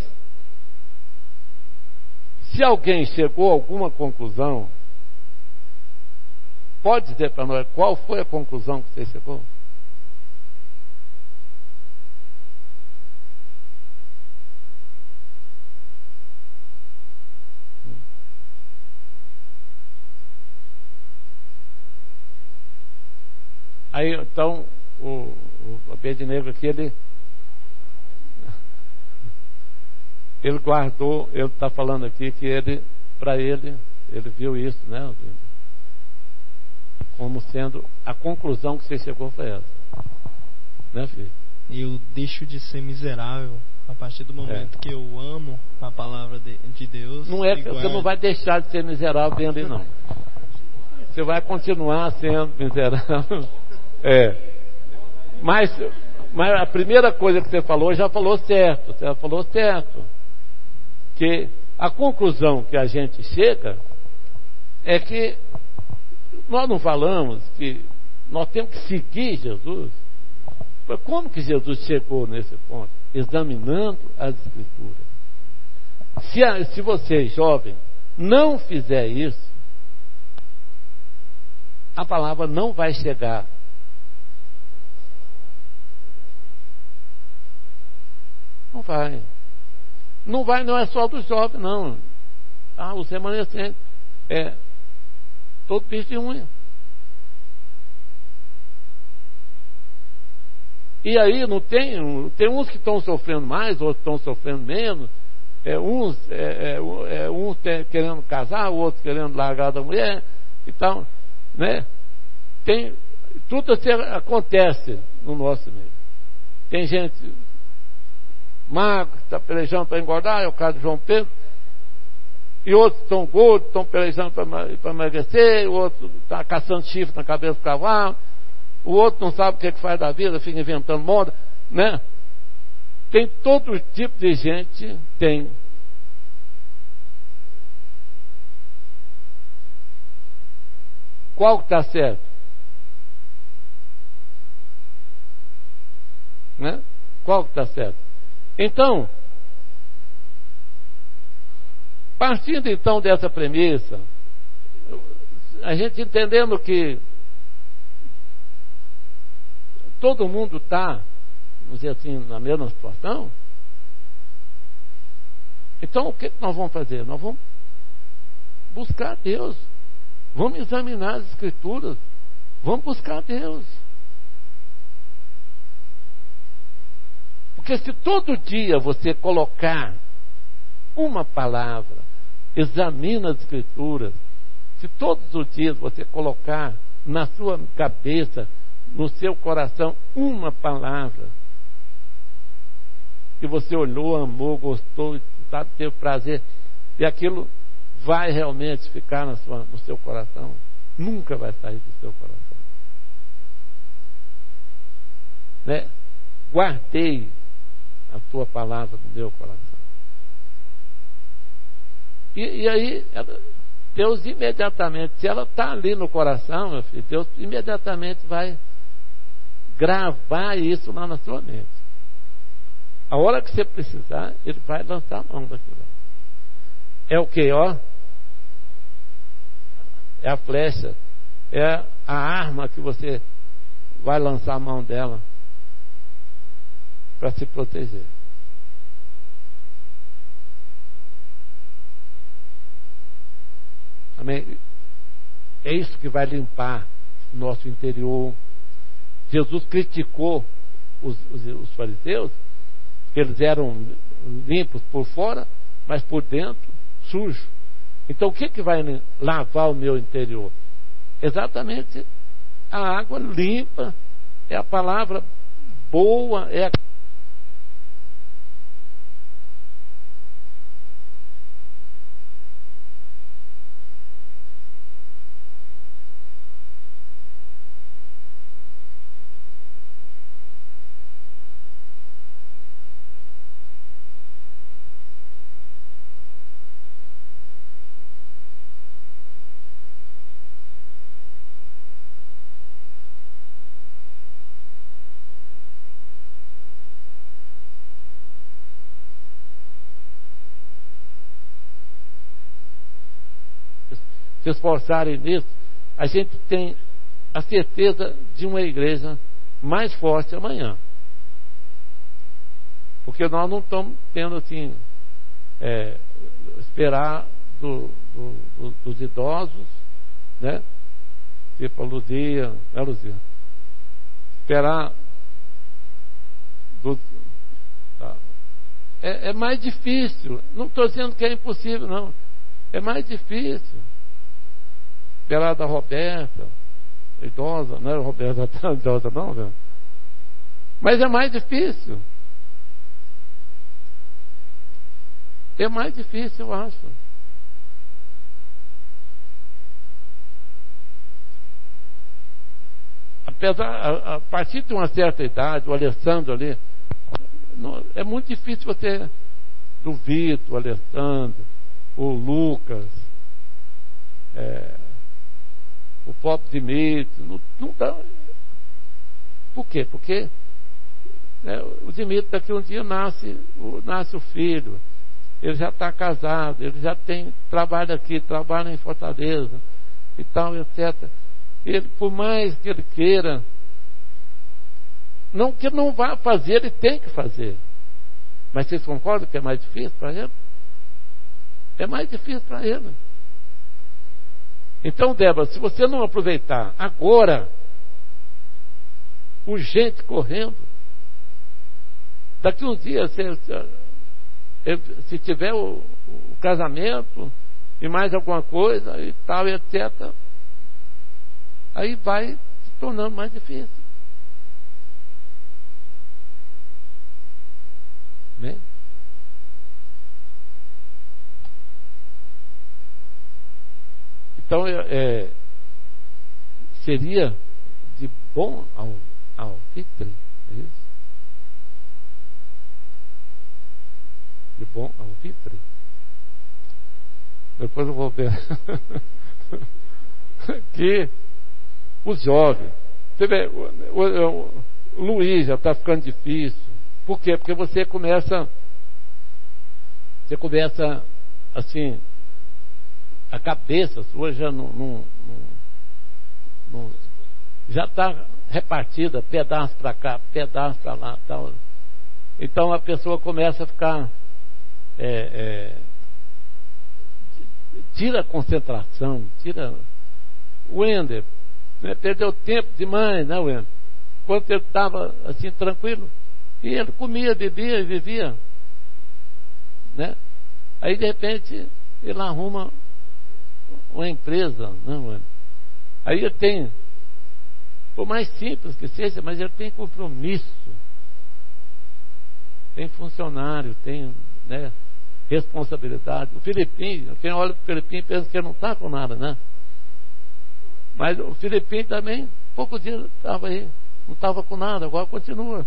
se alguém chegou a alguma conclusão, pode dizer para nós qual foi a conclusão que você chegou? Aí então o, o Abednego aqui, ele ele guardou, ele está falando aqui que ele, para ele, ele viu isso, né? Como sendo a conclusão que você chegou foi essa, né, filho? Eu deixo de ser miserável a partir do momento é. que eu amo a palavra de, de Deus. Não é que você não vai deixar de ser miserável bem ali, não. Você vai continuar sendo miserável. É. Mas, mas a primeira coisa que você falou já falou certo. Você já falou certo. Que a conclusão que a gente chega é que nós não falamos que nós temos que seguir Jesus. Como que Jesus chegou nesse ponto? Examinando as Escrituras. Se, a, se você, jovem, não fizer isso, a palavra não vai chegar. Não vai. não vai, não é só do jovem, não. Ah, os remanescentes. É todo bicho de unha. E aí não tem, tem uns que estão sofrendo mais, outros estão sofrendo menos. É, uns é, é, é, um tem, querendo casar, o outro querendo largar da mulher e tal, né? Tem, tudo assim acontece no nosso meio. Tem gente magro que está pelejando para engordar, é o caso de João Pedro. E outros estão gordos, estão pelejando para emagrecer, o outro está caçando chifre na cabeça do cavalo, o outro não sabe o que, é que faz da vida, fica inventando moda, né? Tem todo tipo de gente, tem. Qual que está certo? Né? Qual que está certo? Então, partindo então dessa premissa, a gente entendendo que todo mundo está, vamos dizer assim, na mesma situação, então o que nós vamos fazer? Nós vamos buscar Deus, vamos examinar as Escrituras, vamos buscar Deus. Porque se todo dia você colocar uma palavra, examina as Escrituras, se todos os dias você colocar na sua cabeça, no seu coração, uma palavra que você olhou, amou, gostou, sabe, teve prazer, e aquilo vai realmente ficar na sua, no seu coração, nunca vai sair do seu coração, né? Guardei a tua palavra no meu coração. E, e aí Deus imediatamente, se ela está ali no coração, meu filho, Deus imediatamente vai gravar isso lá na sua mente. A hora que você precisar, Ele vai lançar a mão daquilo. É o que, ó? É a flecha, é a arma que você vai lançar a mão dela para se proteger. Amém? É isso que vai limpar o nosso interior. Jesus criticou os, os, os fariseus, que eles eram limpos por fora, mas por dentro sujos. Então o que, que vai lavar o meu interior? Exatamente a água limpa, é a palavra boa, é a se esforçarem nisso, a gente tem a certeza de uma igreja mais forte amanhã. Porque nós não estamos tendo assim, é, esperar do, do, do, dos idosos, né? Tipo a Luzia, né, Luzia? Esperar do, tá. é, é mais difícil. Não estou dizendo que é impossível, não. É mais difícil. Esperar da Roberta, idosa, não era a Roberta tão idosa não, viu? Mas é mais difícil. É mais difícil, eu acho. Apesar, a, a partir de uma certa idade, o Alessandro ali, não, é muito difícil você, do Vitor, o Alessandro, o Lucas, é, o próprio Dimitri, não, não dá. Por quê? Porque né, o Dimitri daqui um dia nasce, nasce o filho, ele já está casado, ele já tem trabalho aqui, trabalha em Fortaleza e tal, etcétera. Ele, por mais que ele queira, não que não vá fazer, ele tem que fazer. Mas vocês concordam que é mais difícil para ele? É mais difícil para ele. Então, Débora, se você não aproveitar agora, urgente, correndo, daqui uns dias, se, se tiver o, o casamento e mais alguma coisa e tal, etcétera, aí vai se tornando mais difícil. Bem? Então, é, seria de bom ao, ao alvitre, é isso? De bom ao alvitre. Depois eu vou ver. Que os jovens. Você vê, o, o, o Luiz já está ficando difícil. Por quê? Porque você começa. Você começa assim. A cabeça sua já não, não, não, não já está repartida, pedaço para cá, pedaço para lá, tal. Então a pessoa começa a ficar é, é, tira a concentração, tira o Wender, né, perdeu tempo demais, né, Wender? Quando ele estava assim tranquilo, e ele comia, bebia e vivia, né? Aí de repente ele arruma uma empresa, não, aí ele tem, por mais simples que seja, mas ele tem compromisso, tem funcionário, tem, né, responsabilidade. O Filipinho, quem olha para o Filipinho pensa que ele não está com nada, né? Mas o Filipinho também, pouco dia estava aí, não estava com nada, agora continua.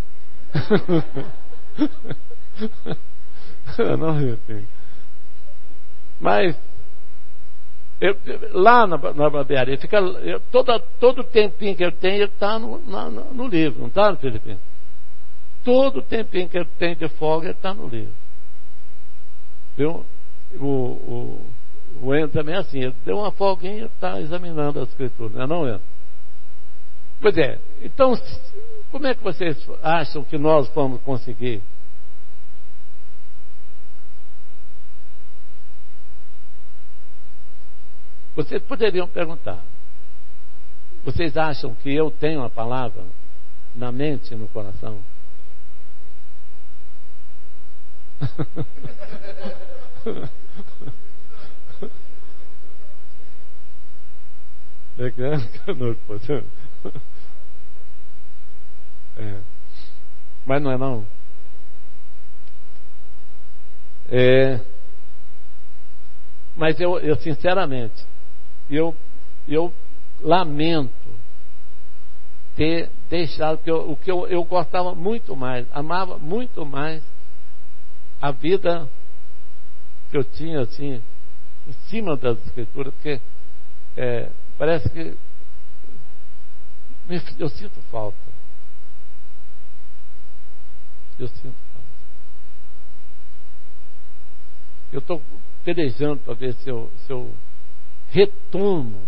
Não, Filipinho. Mas Eu, lá na, na barbearia, fica, eu, toda, todo o tempinho que ele tem, ele está no, no, no livro, não está, Felipe? Todo o tempinho que ele tem de folga, ele está no livro. Viu? O, o, o Enzo também é assim, ele deu uma folguinha e está examinando as escrituras, não é, não, Enzo? Pois é, então, como é que vocês acham que nós vamos conseguir? Vocês poderiam perguntar: vocês acham que eu tenho a palavra na mente e no coração? É que é? É. Mas não é não. É. Mas eu, eu sinceramente, eu, eu lamento ter deixado, porque eu, o que eu, eu gostava muito mais, amava muito mais a vida que eu tinha assim em cima das escrituras, porque é, parece que me, eu sinto falta, eu sinto falta. Eu estou pelejando para ver se eu, se eu retomo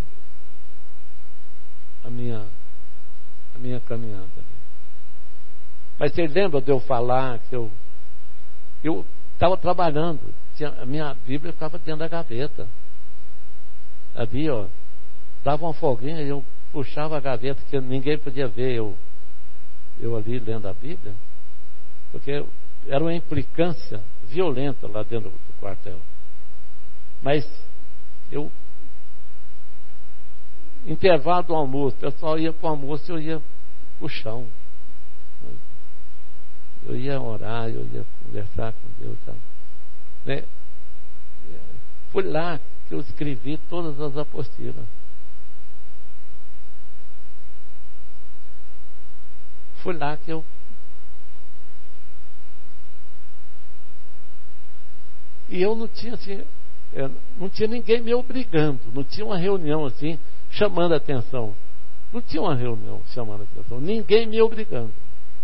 a minha a minha caminhada. Mas você lembra de eu falar que eu eu estava trabalhando, tinha, a minha Bíblia ficava dentro da gaveta ali, ó, dava uma folguinha e eu puxava a gaveta, que ninguém podia ver eu, eu ali lendo a Bíblia, porque era uma implicância violenta lá dentro do quartel. Mas eu, intervalo do almoço, o pessoal ia para o almoço, eu ia para o chão, eu ia orar, eu ia conversar com Deus, sabe? Né? Foi lá que eu escrevi todas as apostilas. Foi lá que eu e eu não tinha assim, não tinha ninguém me obrigando, não tinha uma reunião assim chamando a atenção, não tinha uma reunião chamando a atenção, ninguém me obrigando.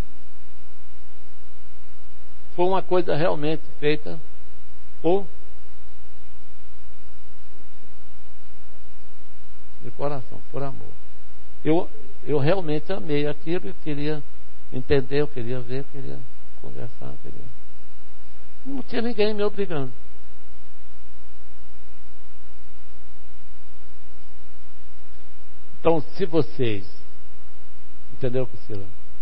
Foi uma coisa realmente feita por de coração, por amor. Eu, eu realmente amei aquilo, eu queria entender, eu queria ver, eu queria conversar, eu queria. não tinha ninguém me obrigando. Então, se vocês, entendeu, Priscila?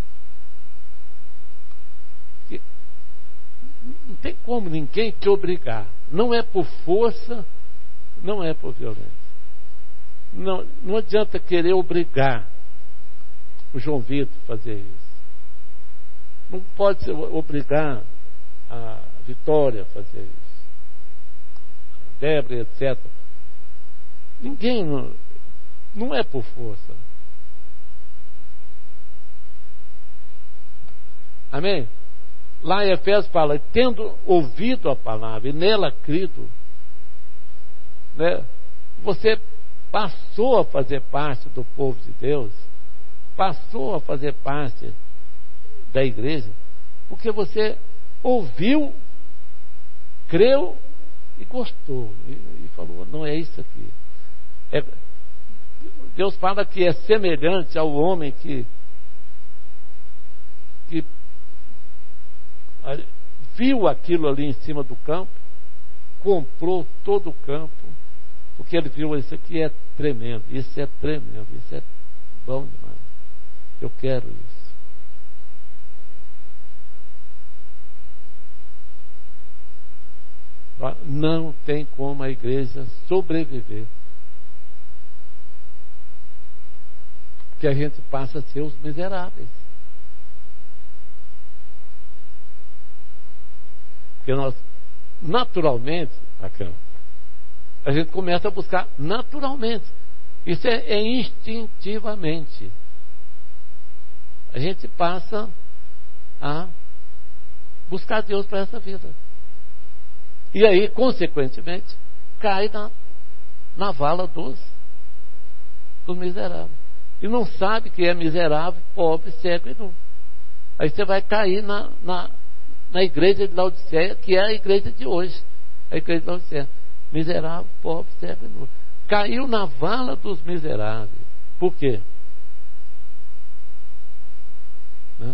Que não tem como ninguém te obrigar. Não é por força, não é por violência. Não, não adianta querer obrigar o João Vitor a fazer isso. Não pode obrigar a Vitória a fazer isso. A Débora, etcétera. Ninguém, não, não é por força. Amém? Lá em Efésios fala, tendo ouvido a palavra e nela crido, né, você passou a fazer parte do povo de Deus, passou a fazer parte da igreja, porque você ouviu, creu e gostou, e, e falou, não é isso aqui. É, Deus fala que é semelhante ao homem que, que viu aquilo ali em cima do campo, comprou todo o campo, porque ele viu, isso aqui é tremendo, isso é tremendo, isso é bom demais, eu quero isso. Não tem como a igreja sobreviver, porque a gente passa a ser os miseráveis. Porque nós, naturalmente, Raquel, a gente começa a buscar naturalmente. Isso é, é instintivamente. A gente passa a buscar Deus para essa vida. E aí, consequentemente, cai na, na vala dos, dos miseráveis. E não sabe que é miserável, pobre, cego e nu. Aí você vai cair na, na, na igreja de Laodiceia, que é a igreja de hoje. A igreja de Laodiceia. Miserável, pobre, cego e nu. Caiu na vala dos miseráveis. Por quê? Né?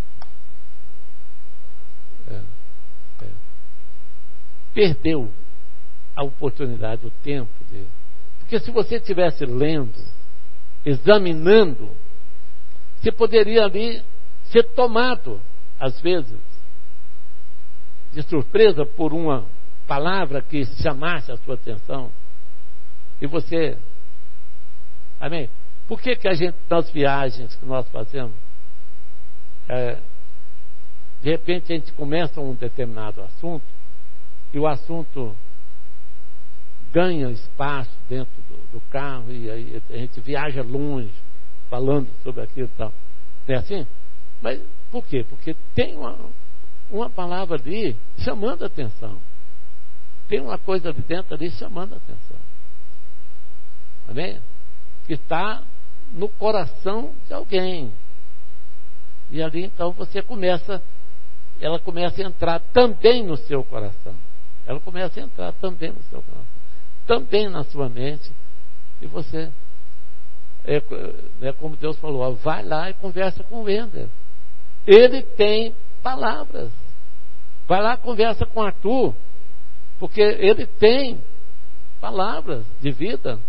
É, é. Perdeu a oportunidade, o tempo de... Porque se você estivesse lendo, examinando, você poderia ali ser tomado, às vezes, de surpresa por uma palavra que chamasse a sua atenção, e você, amém? Por que que a gente, nas viagens que nós fazemos, é, de repente a gente começa um determinado assunto, e o assunto ganha espaço dentro do, do carro, e aí a gente viaja longe, falando sobre aquilo e tal. Não é assim? Mas por quê? Porque tem uma, uma palavra ali chamando a atenção. Tem uma coisa ali dentro ali chamando a atenção. Amém? Que está no coração de alguém. E ali então você começa, ela começa a entrar também no seu coração. Ela começa a entrar também no seu coração. Também na sua mente. E você, é, é como Deus falou, ó, vai lá e conversa com o Wender. Ele tem palavras. Vai lá e conversa com o Arthur, porque ele tem palavras de vida.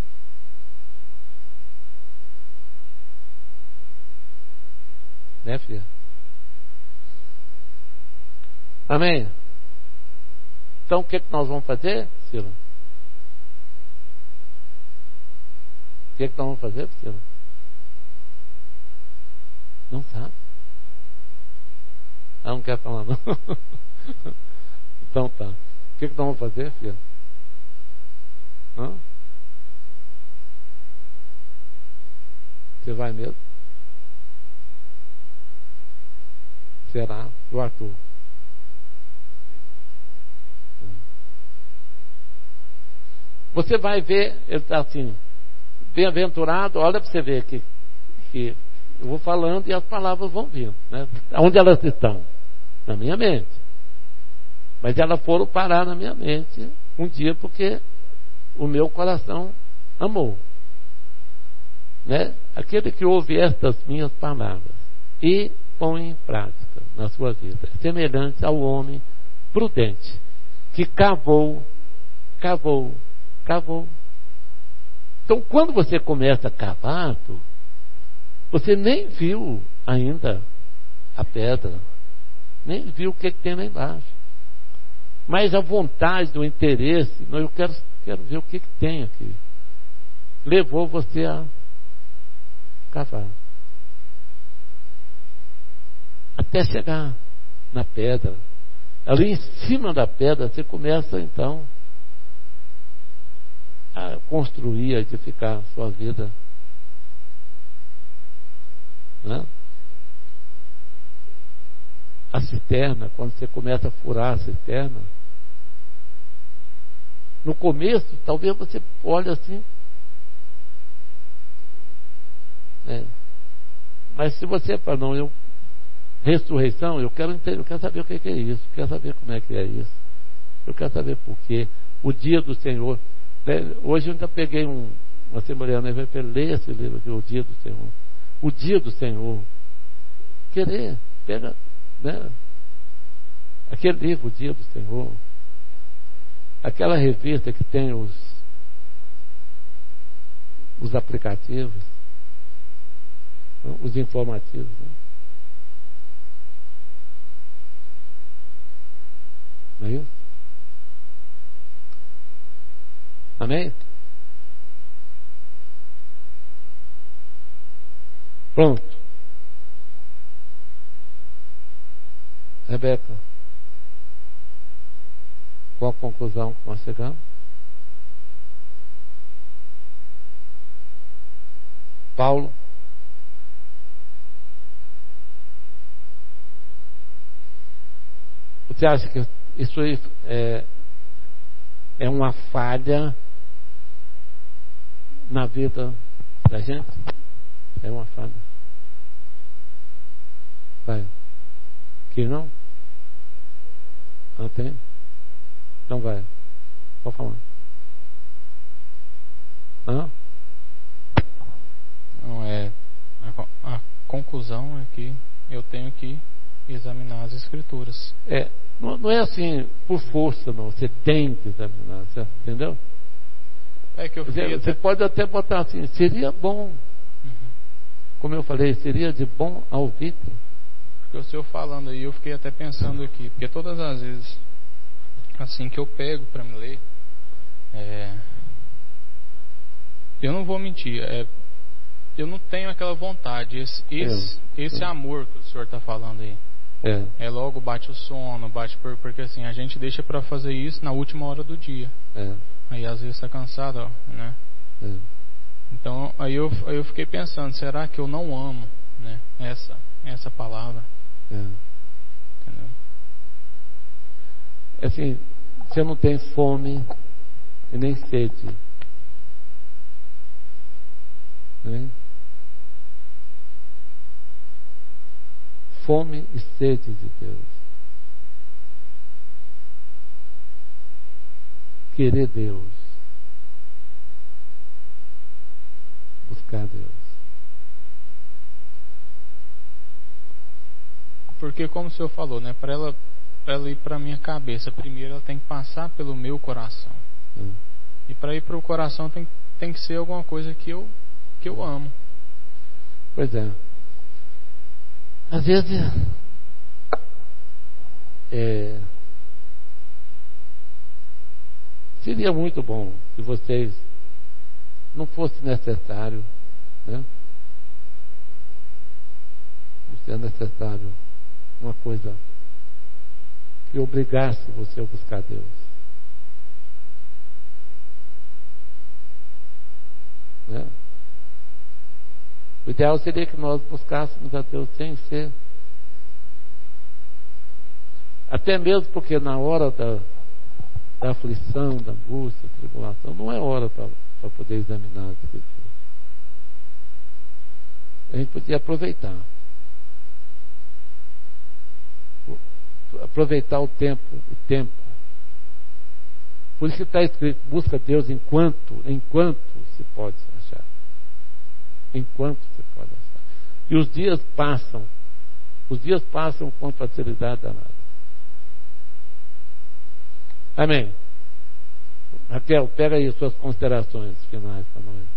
Né, filha? Amém? Então o que, que nós vamos fazer, Priscila? O que, que nós vamos fazer, Priscila? Não sabe? Ah, não quer falar não? Então tá. O que, que nós vamos fazer, filha? Hã? Você vai mesmo? Será? Do Arthur. Você vai ver, ele está assim, bem-aventurado, olha para você ver que, que eu vou falando e as palavras vão vindo, né? Onde elas estão? Na minha mente. Mas elas foram parar na minha mente um dia porque o meu coração amou, né? Aquele que ouve estas minhas palavras e põe em prática na sua vida, semelhante ao homem prudente, que cavou, cavou, cavou. Então, quando você começa cavado, você nem viu ainda a pedra, nem viu o que, que tem lá embaixo. Mas a vontade, o interesse, não, eu quero, quero ver o que, que tem aqui, levou você a cavar. Até chegar na pedra. Ali em cima da pedra você começa então a construir, a edificar a sua vida, né? A cisterna, quando você começa a furar a cisterna, no começo talvez você olhe assim, né? Mas se você fala, não, eu ressurreição, eu quero entender, eu quero saber o que é isso, eu quero saber como é que é isso, eu quero saber por quê. O dia do Senhor, né? Hoje eu ainda peguei um, uma semana e vai ler esse livro aqui, O Dia do Senhor. O Dia do Senhor, querer, pega, né? Aquele livro, O Dia do Senhor, aquela revista que tem os os aplicativos, os informativos, né? Não é isso? Amém? Pronto. Rebeca, qual a conclusão que nós chegamos? Paulo? Você acha que isso aí é, é uma falha na vida da gente? É uma falha. Vai. Que não? Não tem? Então vai. Pode falar. Hã? Não é. A, a conclusão é que eu tenho que examinar as escrituras. É. Não, não é assim por força, não. Você tem que examinar, certo? Entendeu? É que eu Você, até... você pode até botar assim, seria bom. Uhum. Como eu falei, seria de bom arbítrio. Porque o senhor falando aí, eu fiquei até pensando aqui, porque todas as vezes assim que eu pego para me ler, é, eu não vou mentir, é, eu não tenho aquela vontade, esse, esse, é, esse é. amor que o senhor está falando aí. É. é logo bate o sono, bate por, porque assim, a gente deixa para fazer isso na última hora do dia. É. Aí às vezes está cansado, ó, né? É. Então aí eu, aí eu fiquei pensando, será que eu não amo, né, essa, essa palavra? É. Entendeu? Assim, você não tem fome e nem sede, né? Fome e sede de Deus, querer Deus, buscar Deus. Porque como o senhor falou, né, para ela, para ela ir para minha cabeça, primeiro ela tem que passar pelo meu coração. Hum. E para ir para o coração tem, tem que ser alguma coisa que eu, que eu amo. Pois é. Às vezes é, seria muito bom se vocês não fosse necessário, né? Não seria necessário uma coisa que obrigasse você a buscar Deus. Né? O ideal seria que nós buscássemos a Deus sem ser. Até mesmo porque na hora da, da aflição, da angústia, da tribulação, não é hora para poder examinar as Escrituras. A gente podia aproveitar. Aproveitar o tempo, o tempo. Por isso que está escrito, busca Deus enquanto, enquanto se pode achar. Enquanto se pode achar. E os dias passam. Os dias passam com facilidade danada. Amém. Raquel, pega aí suas considerações finais para nós.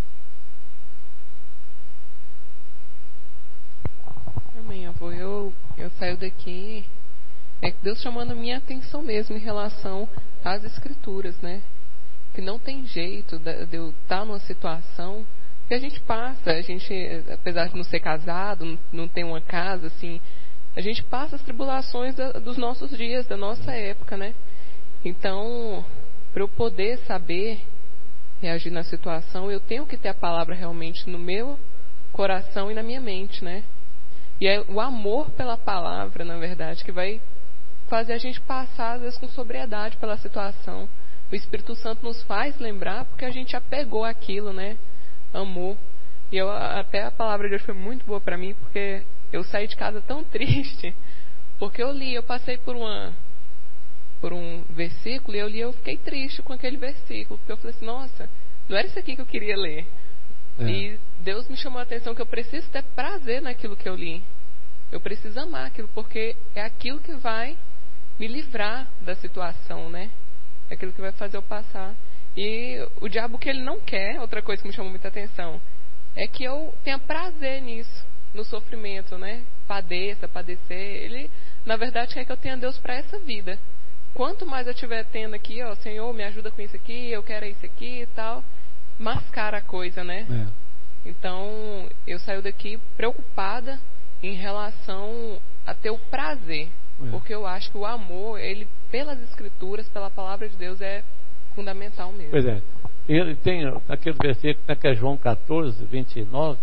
Amém, avô. Eu, eu saio daqui, é que Deus chamando a minha atenção mesmo em relação às escrituras, né? Que não tem jeito de eu estar numa situação que a gente passa, a gente, apesar de não ser casado, não, não ter uma casa, assim, a gente passa as tribulações da, dos nossos dias, da nossa época, né? Então, para eu poder saber reagir na situação, eu tenho que ter a palavra realmente no meu coração e na minha mente, né? E é o amor pela palavra, na verdade, que vai fazer a gente passar, às vezes, com sobriedade pela situação. O Espírito Santo nos faz lembrar porque a gente apegou aquilo, né? Amor. E eu, até a palavra de hoje foi muito boa para mim, porque eu saí de casa tão triste, porque eu li, eu passei por uma por um versículo e eu li, eu fiquei triste com aquele versículo, porque eu falei assim, nossa, não era isso aqui que eu queria ler. É. E Deus me chamou a atenção que eu preciso ter prazer naquilo que eu li. Eu preciso amar aquilo, porque é aquilo que vai me livrar da situação, né? É aquilo que vai fazer eu passar. E o diabo, que ele não quer, outra coisa que me chamou muita atenção, é que eu tenha prazer nisso, no sofrimento, né? Padeça, padecer. Ele, na verdade, quer que eu tenha Deus para essa vida. Quanto mais eu estiver tendo aqui, ó, Senhor, me ajuda com isso aqui, eu quero isso aqui e tal, mascara a coisa, né? É. Então, eu saio daqui preocupada em relação a ter o prazer. É. Porque eu acho que o amor, ele, pelas escrituras, pela palavra de Deus, é fundamental mesmo. Pois é. Ele tem aquele versículo que é João catorze, vinte e nove.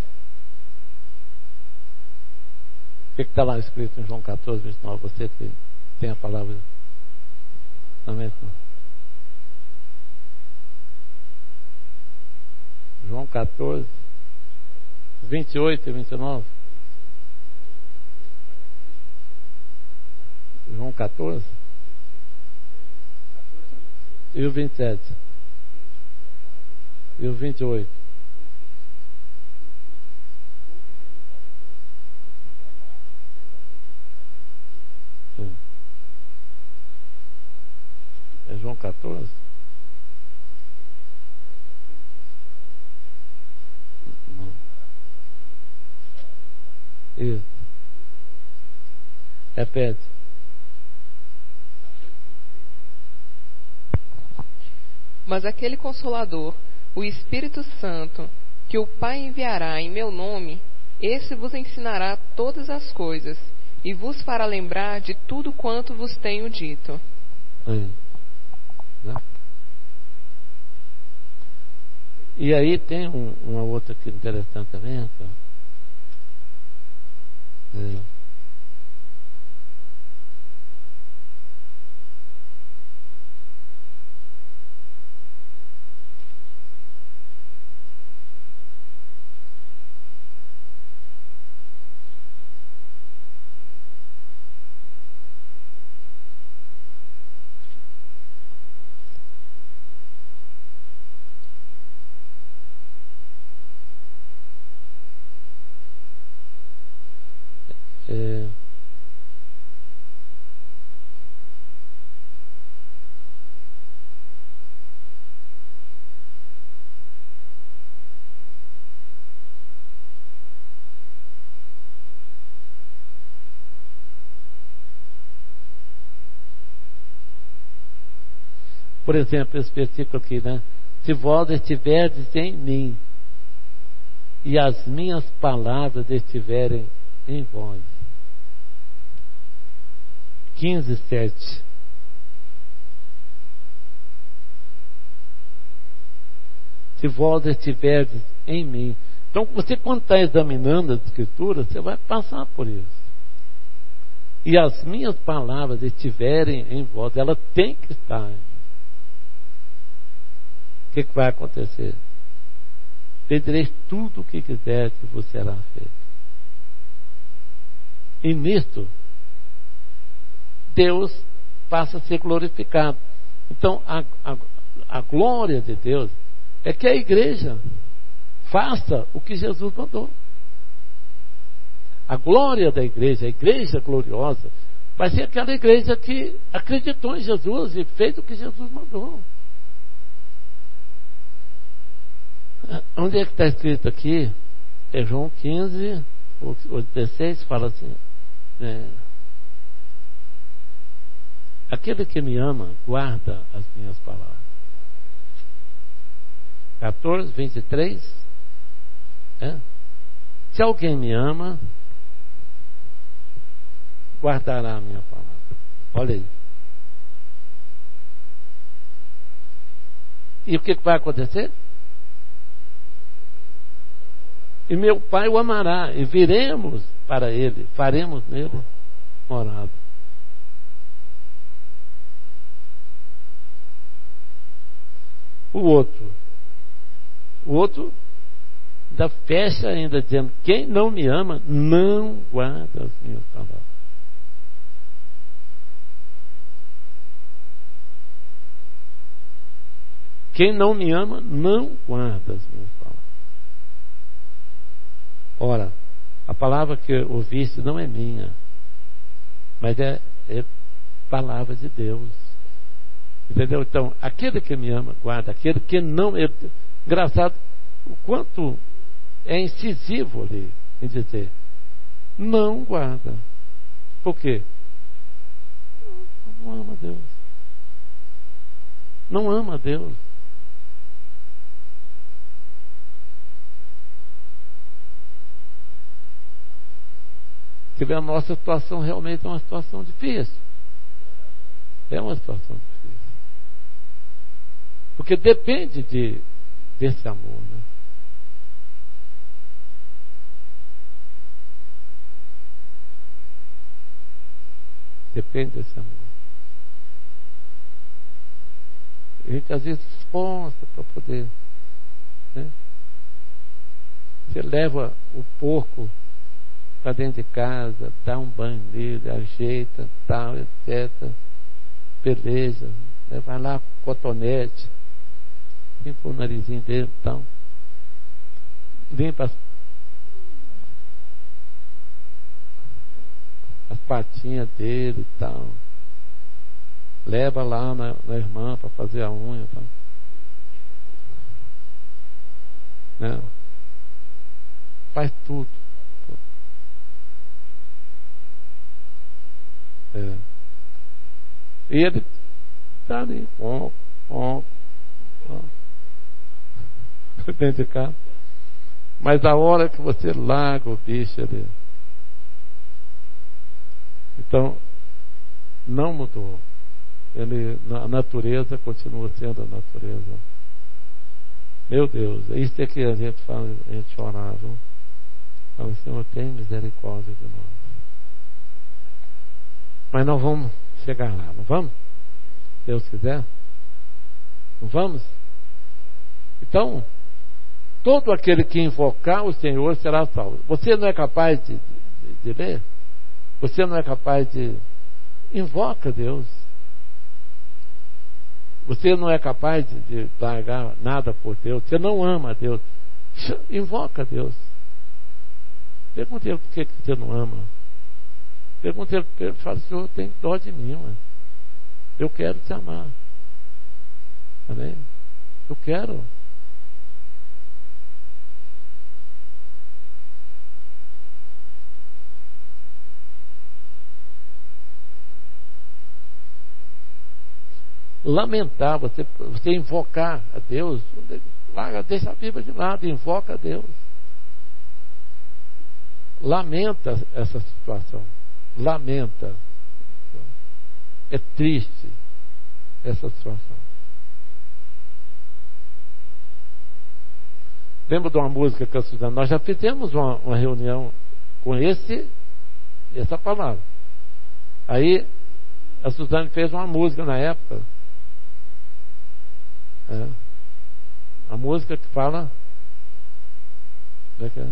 O que está lá escrito em João catorze, vinte e nove? Você que tem a palavra. Amém. João catorze, vinte e oito e vinte e nove. João catorze e o vinte e sete e o vinte e oito. Sim. É João catorze? Não. Isso. Repete. Mas aquele Consolador, o Espírito Santo, que o Pai enviará em meu nome, esse vos ensinará todas as coisas e vos fará lembrar de tudo quanto vos tenho dito. Sim. Né? E aí tem um, uma outra que interessante também. Então. É. É, por exemplo, esse versículo aqui, né? Se vós estiverdes em mim e as minhas palavras estiverem em vós. quinze, sete. Se vós estiverdes em mim. Então, você, quando está examinando as Escrituras, você vai passar por isso. E as minhas palavras estiverem em vós, ela tem que estar. O que, que vai acontecer? Pedireis tudo o que quiser que vos será feito. E nisto, Deus passa a ser glorificado. Então, a, a, a glória de Deus é que a igreja faça o que Jesus mandou. A glória da igreja, a igreja gloriosa, vai ser aquela igreja que acreditou em Jesus e fez o que Jesus mandou. Onde é que está escrito aqui? É João quinze, o dezesseis, fala assim: é, aquele que me ama guarda as minhas palavras. quatorze, vinte e três. É? Se alguém me ama, guardará a minha palavra. Olha aí. E o que vai acontecer? E meu Pai o amará, e viremos para ele, faremos nele morada. O outro, o outro da fecha ainda dizendo: quem não me ama, não guarda as minhas palavras. Quem não me ama, não guarda as minhas palavras. Ora, a palavra que ouviste não é minha, mas é, é palavra de Deus. Entendeu? Então, aquele que me ama, guarda. Aquele que não... É, engraçado o quanto é incisivo ali em dizer: não guarda. Por quê? Não ama Deus. Não ama Deus. Se a nossa situação realmente é uma situação difícil. É uma situação difícil. Porque depende de, desse amor, né? Depende desse amor. A gente às vezes se esforça para poder, né? Você leva o porco para dentro de casa, dá um banho nele, ajeita, tal, etcétera. Peleja, né? Vai lá com cotonete, limpa o narizinho dele, tal. Limpa as, as patinhas dele e tal. Leva lá na, na irmã para fazer a unha, tal. Né? Faz tudo. É. E ele está ali, ó, ó, ó, dentro de casa. Mas a hora que você larga o bicho ali, então não mudou. Ele, a natureza continua sendo a natureza. Meu Deus, é isso é que a gente fala, a gente orava. Fala: Senhor, tem misericórdia de nós. Mas nós vamos chegar lá, não vamos? Se Deus quiser. Não vamos? Então, todo aquele que invocar o Senhor será salvo. Você não é capaz de, de, de ler? Você não é capaz de... Invoca Deus. Você não é capaz de, de largar nada por Deus. Você não ama a Deus. Invoca Deus. Pergunte ele por que você não ama. Pergunte ele, fala: Senhor, tem dó de mim, ué. Eu quero te amar. Amém? Eu quero. Lamentar, você, você invocar a Deus, larga, deixa a Bíblia de lado, invoca a Deus. Lamenta essa situação. Lamenta. É triste essa situação. Lembra de uma música que a Suzana... Nós já fizemos uma, uma reunião com esse, essa palavra. Aí a Suzane fez uma música na época. É. A música que fala... Como é que é?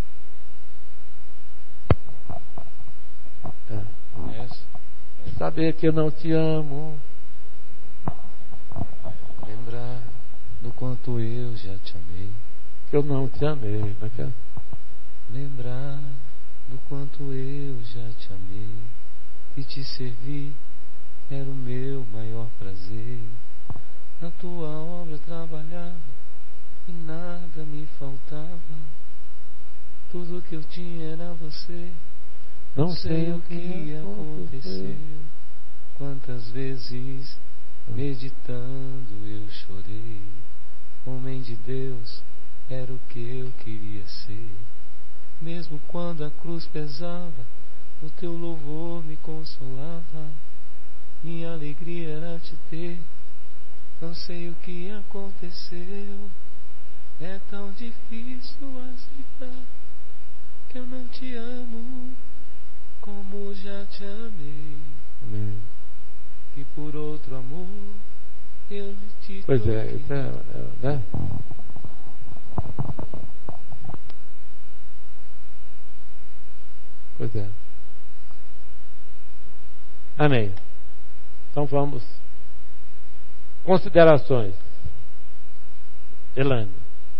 É. Saber que eu não te amo. Lembrar do quanto eu já te amei. Que eu não te amei. Como é que é? Lembrar do quanto eu já te amei. e te servir era o meu maior prazer. Na tua obra trabalhava e nada me faltava. Tudo que eu tinha era você. Não sei o que aconteceu. Quantas vezes meditando eu chorei. Homem de Deus, era o que eu queria ser. Mesmo quando a cruz pesava, o teu louvor me consolava. Minha alegria era te ter. Não sei o que aconteceu. É tão difícil aceitar que eu não te amo como já te amei. Amém. Que por outro amor eu te Pois é, troquei. isso é, é, né? Pois é. Amém. Então vamos. Considerações. Elane.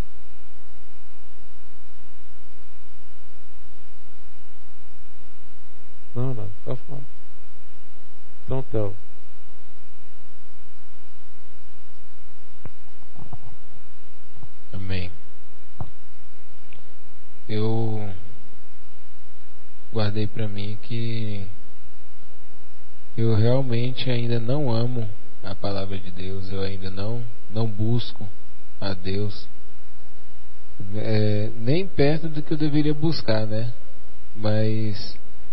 Não, não, só falar. Então, então. Amém. Eu guardei para mim que eu realmente ainda não amo a palavra de Deus. Eu ainda não não busco a Deus, é, nem perto do que eu deveria buscar, né? Mas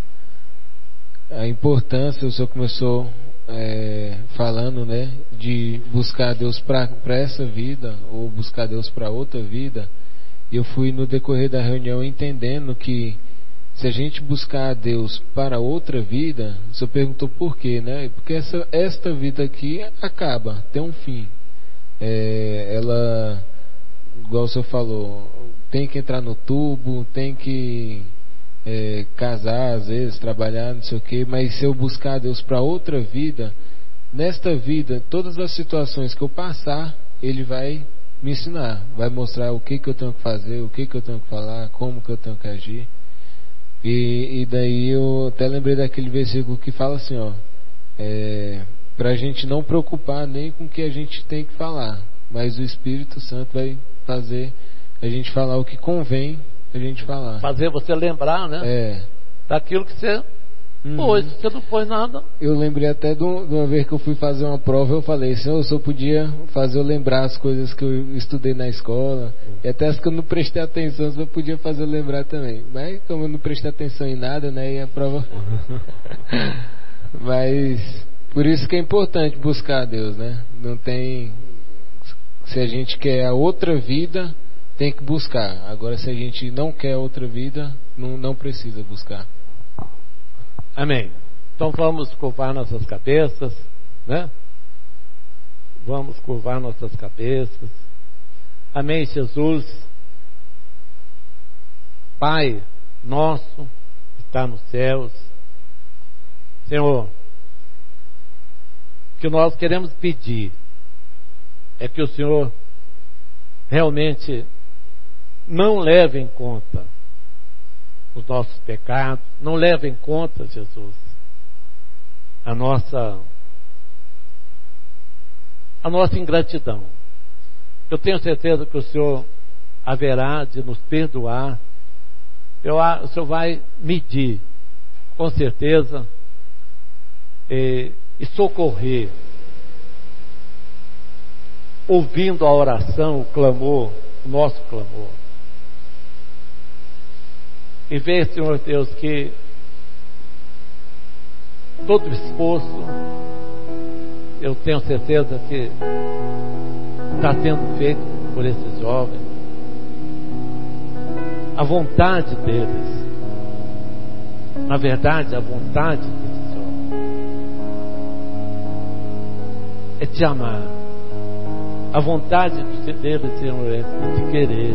a importância, o senhor começou é, falando, né, de buscar a Deus para essa vida ou buscar a Deus para outra vida. E eu fui no decorrer da reunião entendendo que se a gente buscar a Deus para outra vida, o senhor perguntou por quê, né? Porque essa, esta vida aqui acaba, tem um fim. É, ela, igual o senhor falou, tem que entrar no tubo, tem que é, casar às vezes, trabalhar, não sei o quê. Mas se eu buscar a Deus para outra vida, nesta vida, todas as situações que eu passar, Ele vai me ensinar, vai mostrar o que, que eu tenho que fazer, o que, que eu tenho que falar, como que eu tenho que agir. E, e daí eu até lembrei daquele versículo que fala assim, ó, é, para a gente não preocupar nem com o que a gente tem que falar, mas o Espírito Santo vai fazer a gente falar o que convém a gente falar. Fazer você lembrar, né? É. Daquilo que você Uhum. pôs. Você não pôs nada. Eu lembrei até de uma vez que eu fui fazer uma prova, eu falei, Senhor, eu só podia fazer eu lembrar as coisas que eu estudei na escola, e até as que eu não prestei atenção, eu podia fazer eu lembrar também. Mas como eu não prestei atenção em nada, né, e a prova... Mas, por isso que é importante buscar a Deus, né? Não tem... Se a gente quer a outra vida, tem que buscar. Agora, se a gente não quer outra vida, não, não precisa buscar. Amém. Então vamos curvar nossas cabeças, né? Vamos curvar nossas cabeças. Amém, Jesus. Pai nosso que está nos céus, Senhor, o que nós queremos pedir é que o Senhor realmente não leve em conta os nossos pecados, não leve em conta, Jesus, a nossa a nossa ingratidão. Eu tenho certeza que o Senhor haverá de nos perdoar. Eu, o Senhor vai medir, com certeza, e, e socorrer, ouvindo a oração, o clamor, o nosso clamor. E vê, Senhor Deus, que todo esforço, eu tenho certeza que está sendo feito por esses jovens, a vontade deles, na verdade, a vontade desses jovens é te amar. A vontade deles, Senhor, é te querer.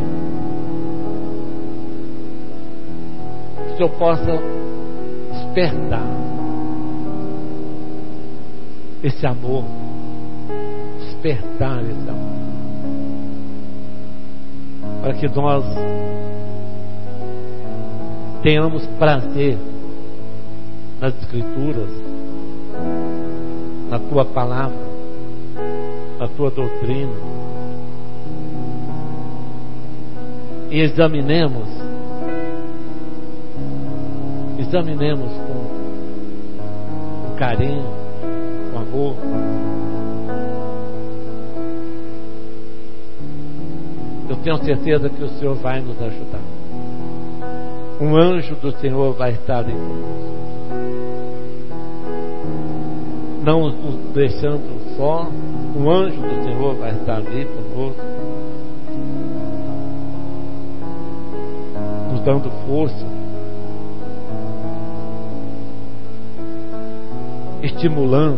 Que o Senhor possa despertar esse amor, despertar esse amor, para que nós tenhamos prazer nas Escrituras, na tua palavra, na tua doutrina, e examinemos, examinemos com, com carinho, com amor, eu tenho certeza que o Senhor vai nos ajudar. Um anjo do Senhor vai estar ali conosco, não nos deixando só. Um anjo do Senhor vai estar ali conosco, nos dando força, estimulando,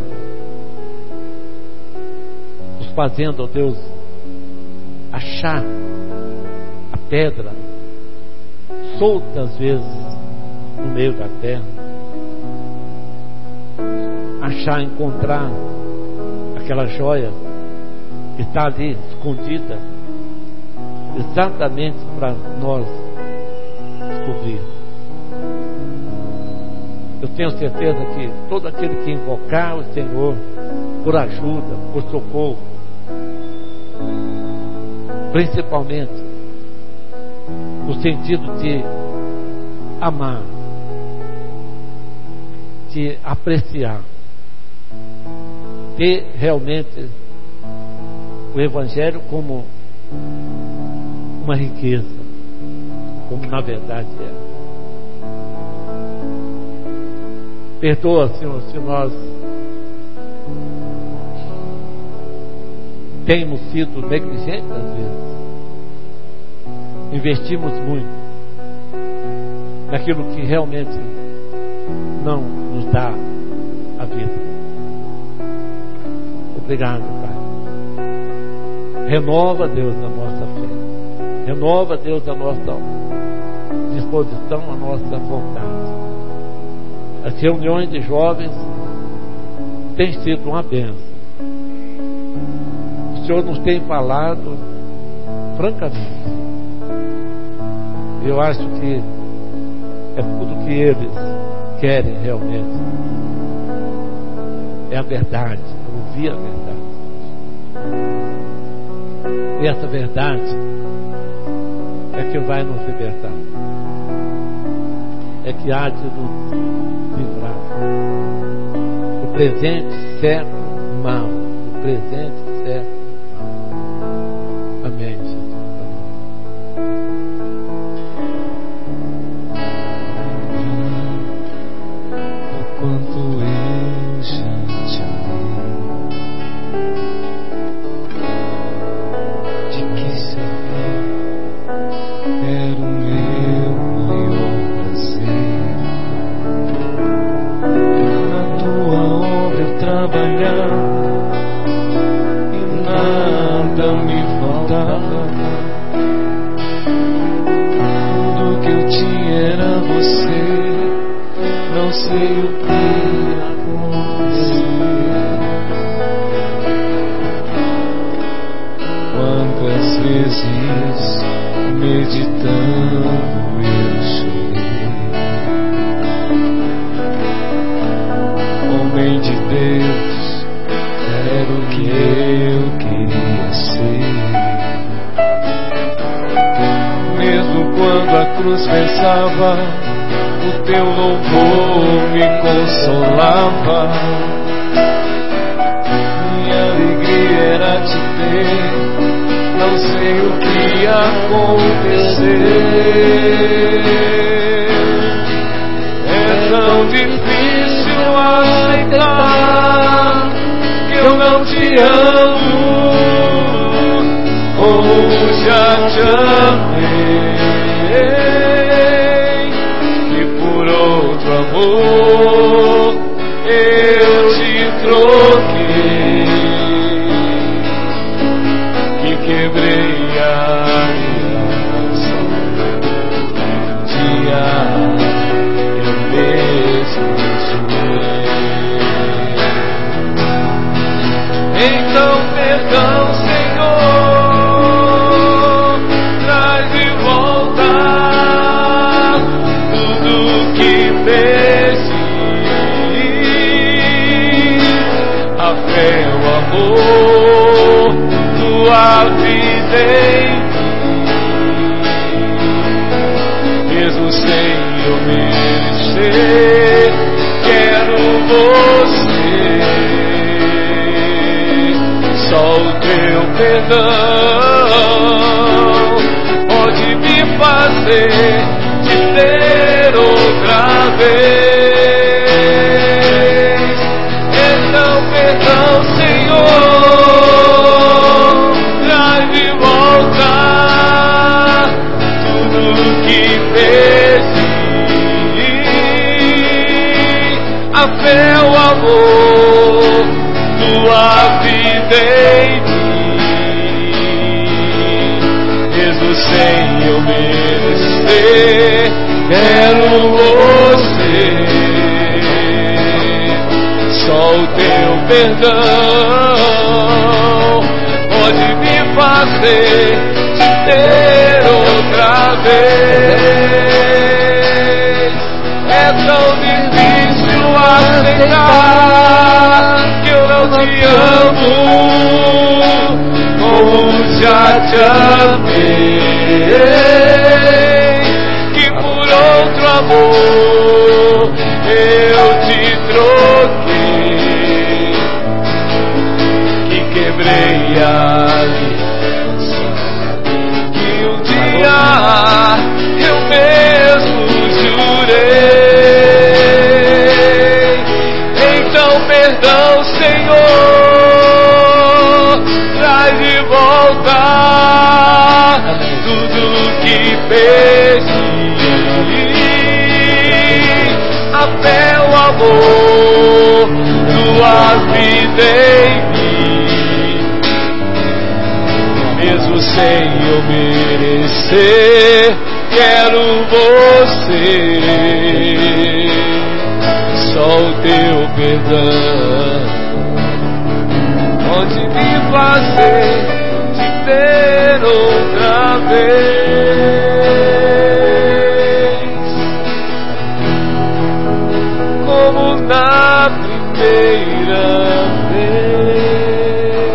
nos fazendo, ó Deus, achar a pedra solta às vezes no meio da terra, achar, encontrar aquela joia que está ali escondida, exatamente para nós descobrir. Eu tenho certeza que todo aquele que invocar o Senhor por ajuda, por socorro, principalmente no sentido de amar, de apreciar, ter realmente o Evangelho como uma riqueza, como na verdade é. Perdoa, Senhor, se nós temos sido negligentes às vezes. Investimos muito naquilo que realmente não nos dá a vida. Obrigado, Pai. Renova, Deus, a nossa fé. Renova, Deus, a nossa disposição, a nossa vontade. As reuniões de jovens têm sido uma bênção. O Senhor nos tem falado francamente. Eu acho que é tudo que eles querem realmente. É a verdade, ouvir a verdade. E essa verdade é que vai nos libertar. É que há de nos livrar do presente século mal, do presente século mal. Amém, Jesus. Quanto eu já te amei, de que servir era o meu maior prazer. Na tua obra eu trabalhar e nada me faltava. Tudo que eu tinha era você. Não sei o que aconteceu. Quantas vezes meditando eu chorei. Homem de Deus, era o que eu queria ser. Mesmo quando a cruz pesava, o teu louvor me consolava. Minha alegria era te ter. Não sei o que ia acontecer. É tão difícil aceitar que eu não te amo, ou já te amei. Amor, eu te troquei, que quebrei a aliança. Um dia eu mesmo jurei. Então perdão, Senhor, traz de volta tudo que perdi. em mim, mesmo sem eu merecer. Quero você, só o teu perdão pode me fazer te ter outra vez. Então, perdão, Senhor, traz de volta tudo que perdi. A fé, o amor, tua vida em mim, mesmo sem eu merecer. Quero você, só o teu perdão pode me fazer te ter outra vez. É tão difícil aceitar que eu não te amo como já te amei, que por outro amor eu te troquei, que quebrei a aliança que um dia eu mesmo jurei. Então, perdão, Senhor, traz de volta tudo que perdi. A fé, o amor, tua vida em mim, mesmo sem eu merecer. Quero você, só o teu perdão pode me fazer te ter outra vez, como na primeira vez,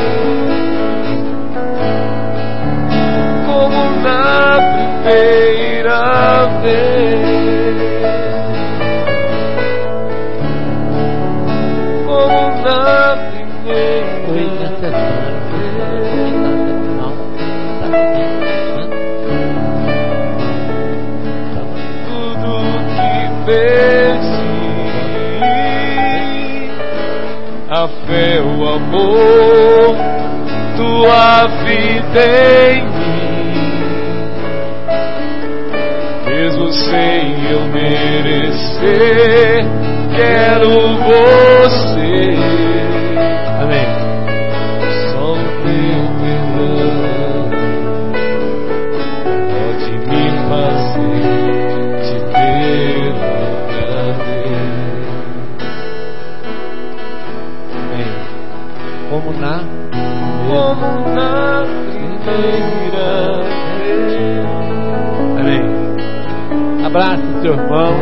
como na primeira vez, como na primeira tudo que perdi, a fé, o amor, tua vida em mim, mesmo sem eu merecer. Quero você. Amém. Só o teu perdão pode me fazer te ter outra vez. Amém. Como na Como na primeira vez. Amém. Abraça seu irmão.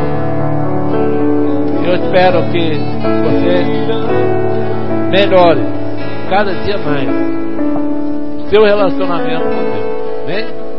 Eu espero que você melhore cada dia mais seu relacionamento com Deus. Amém?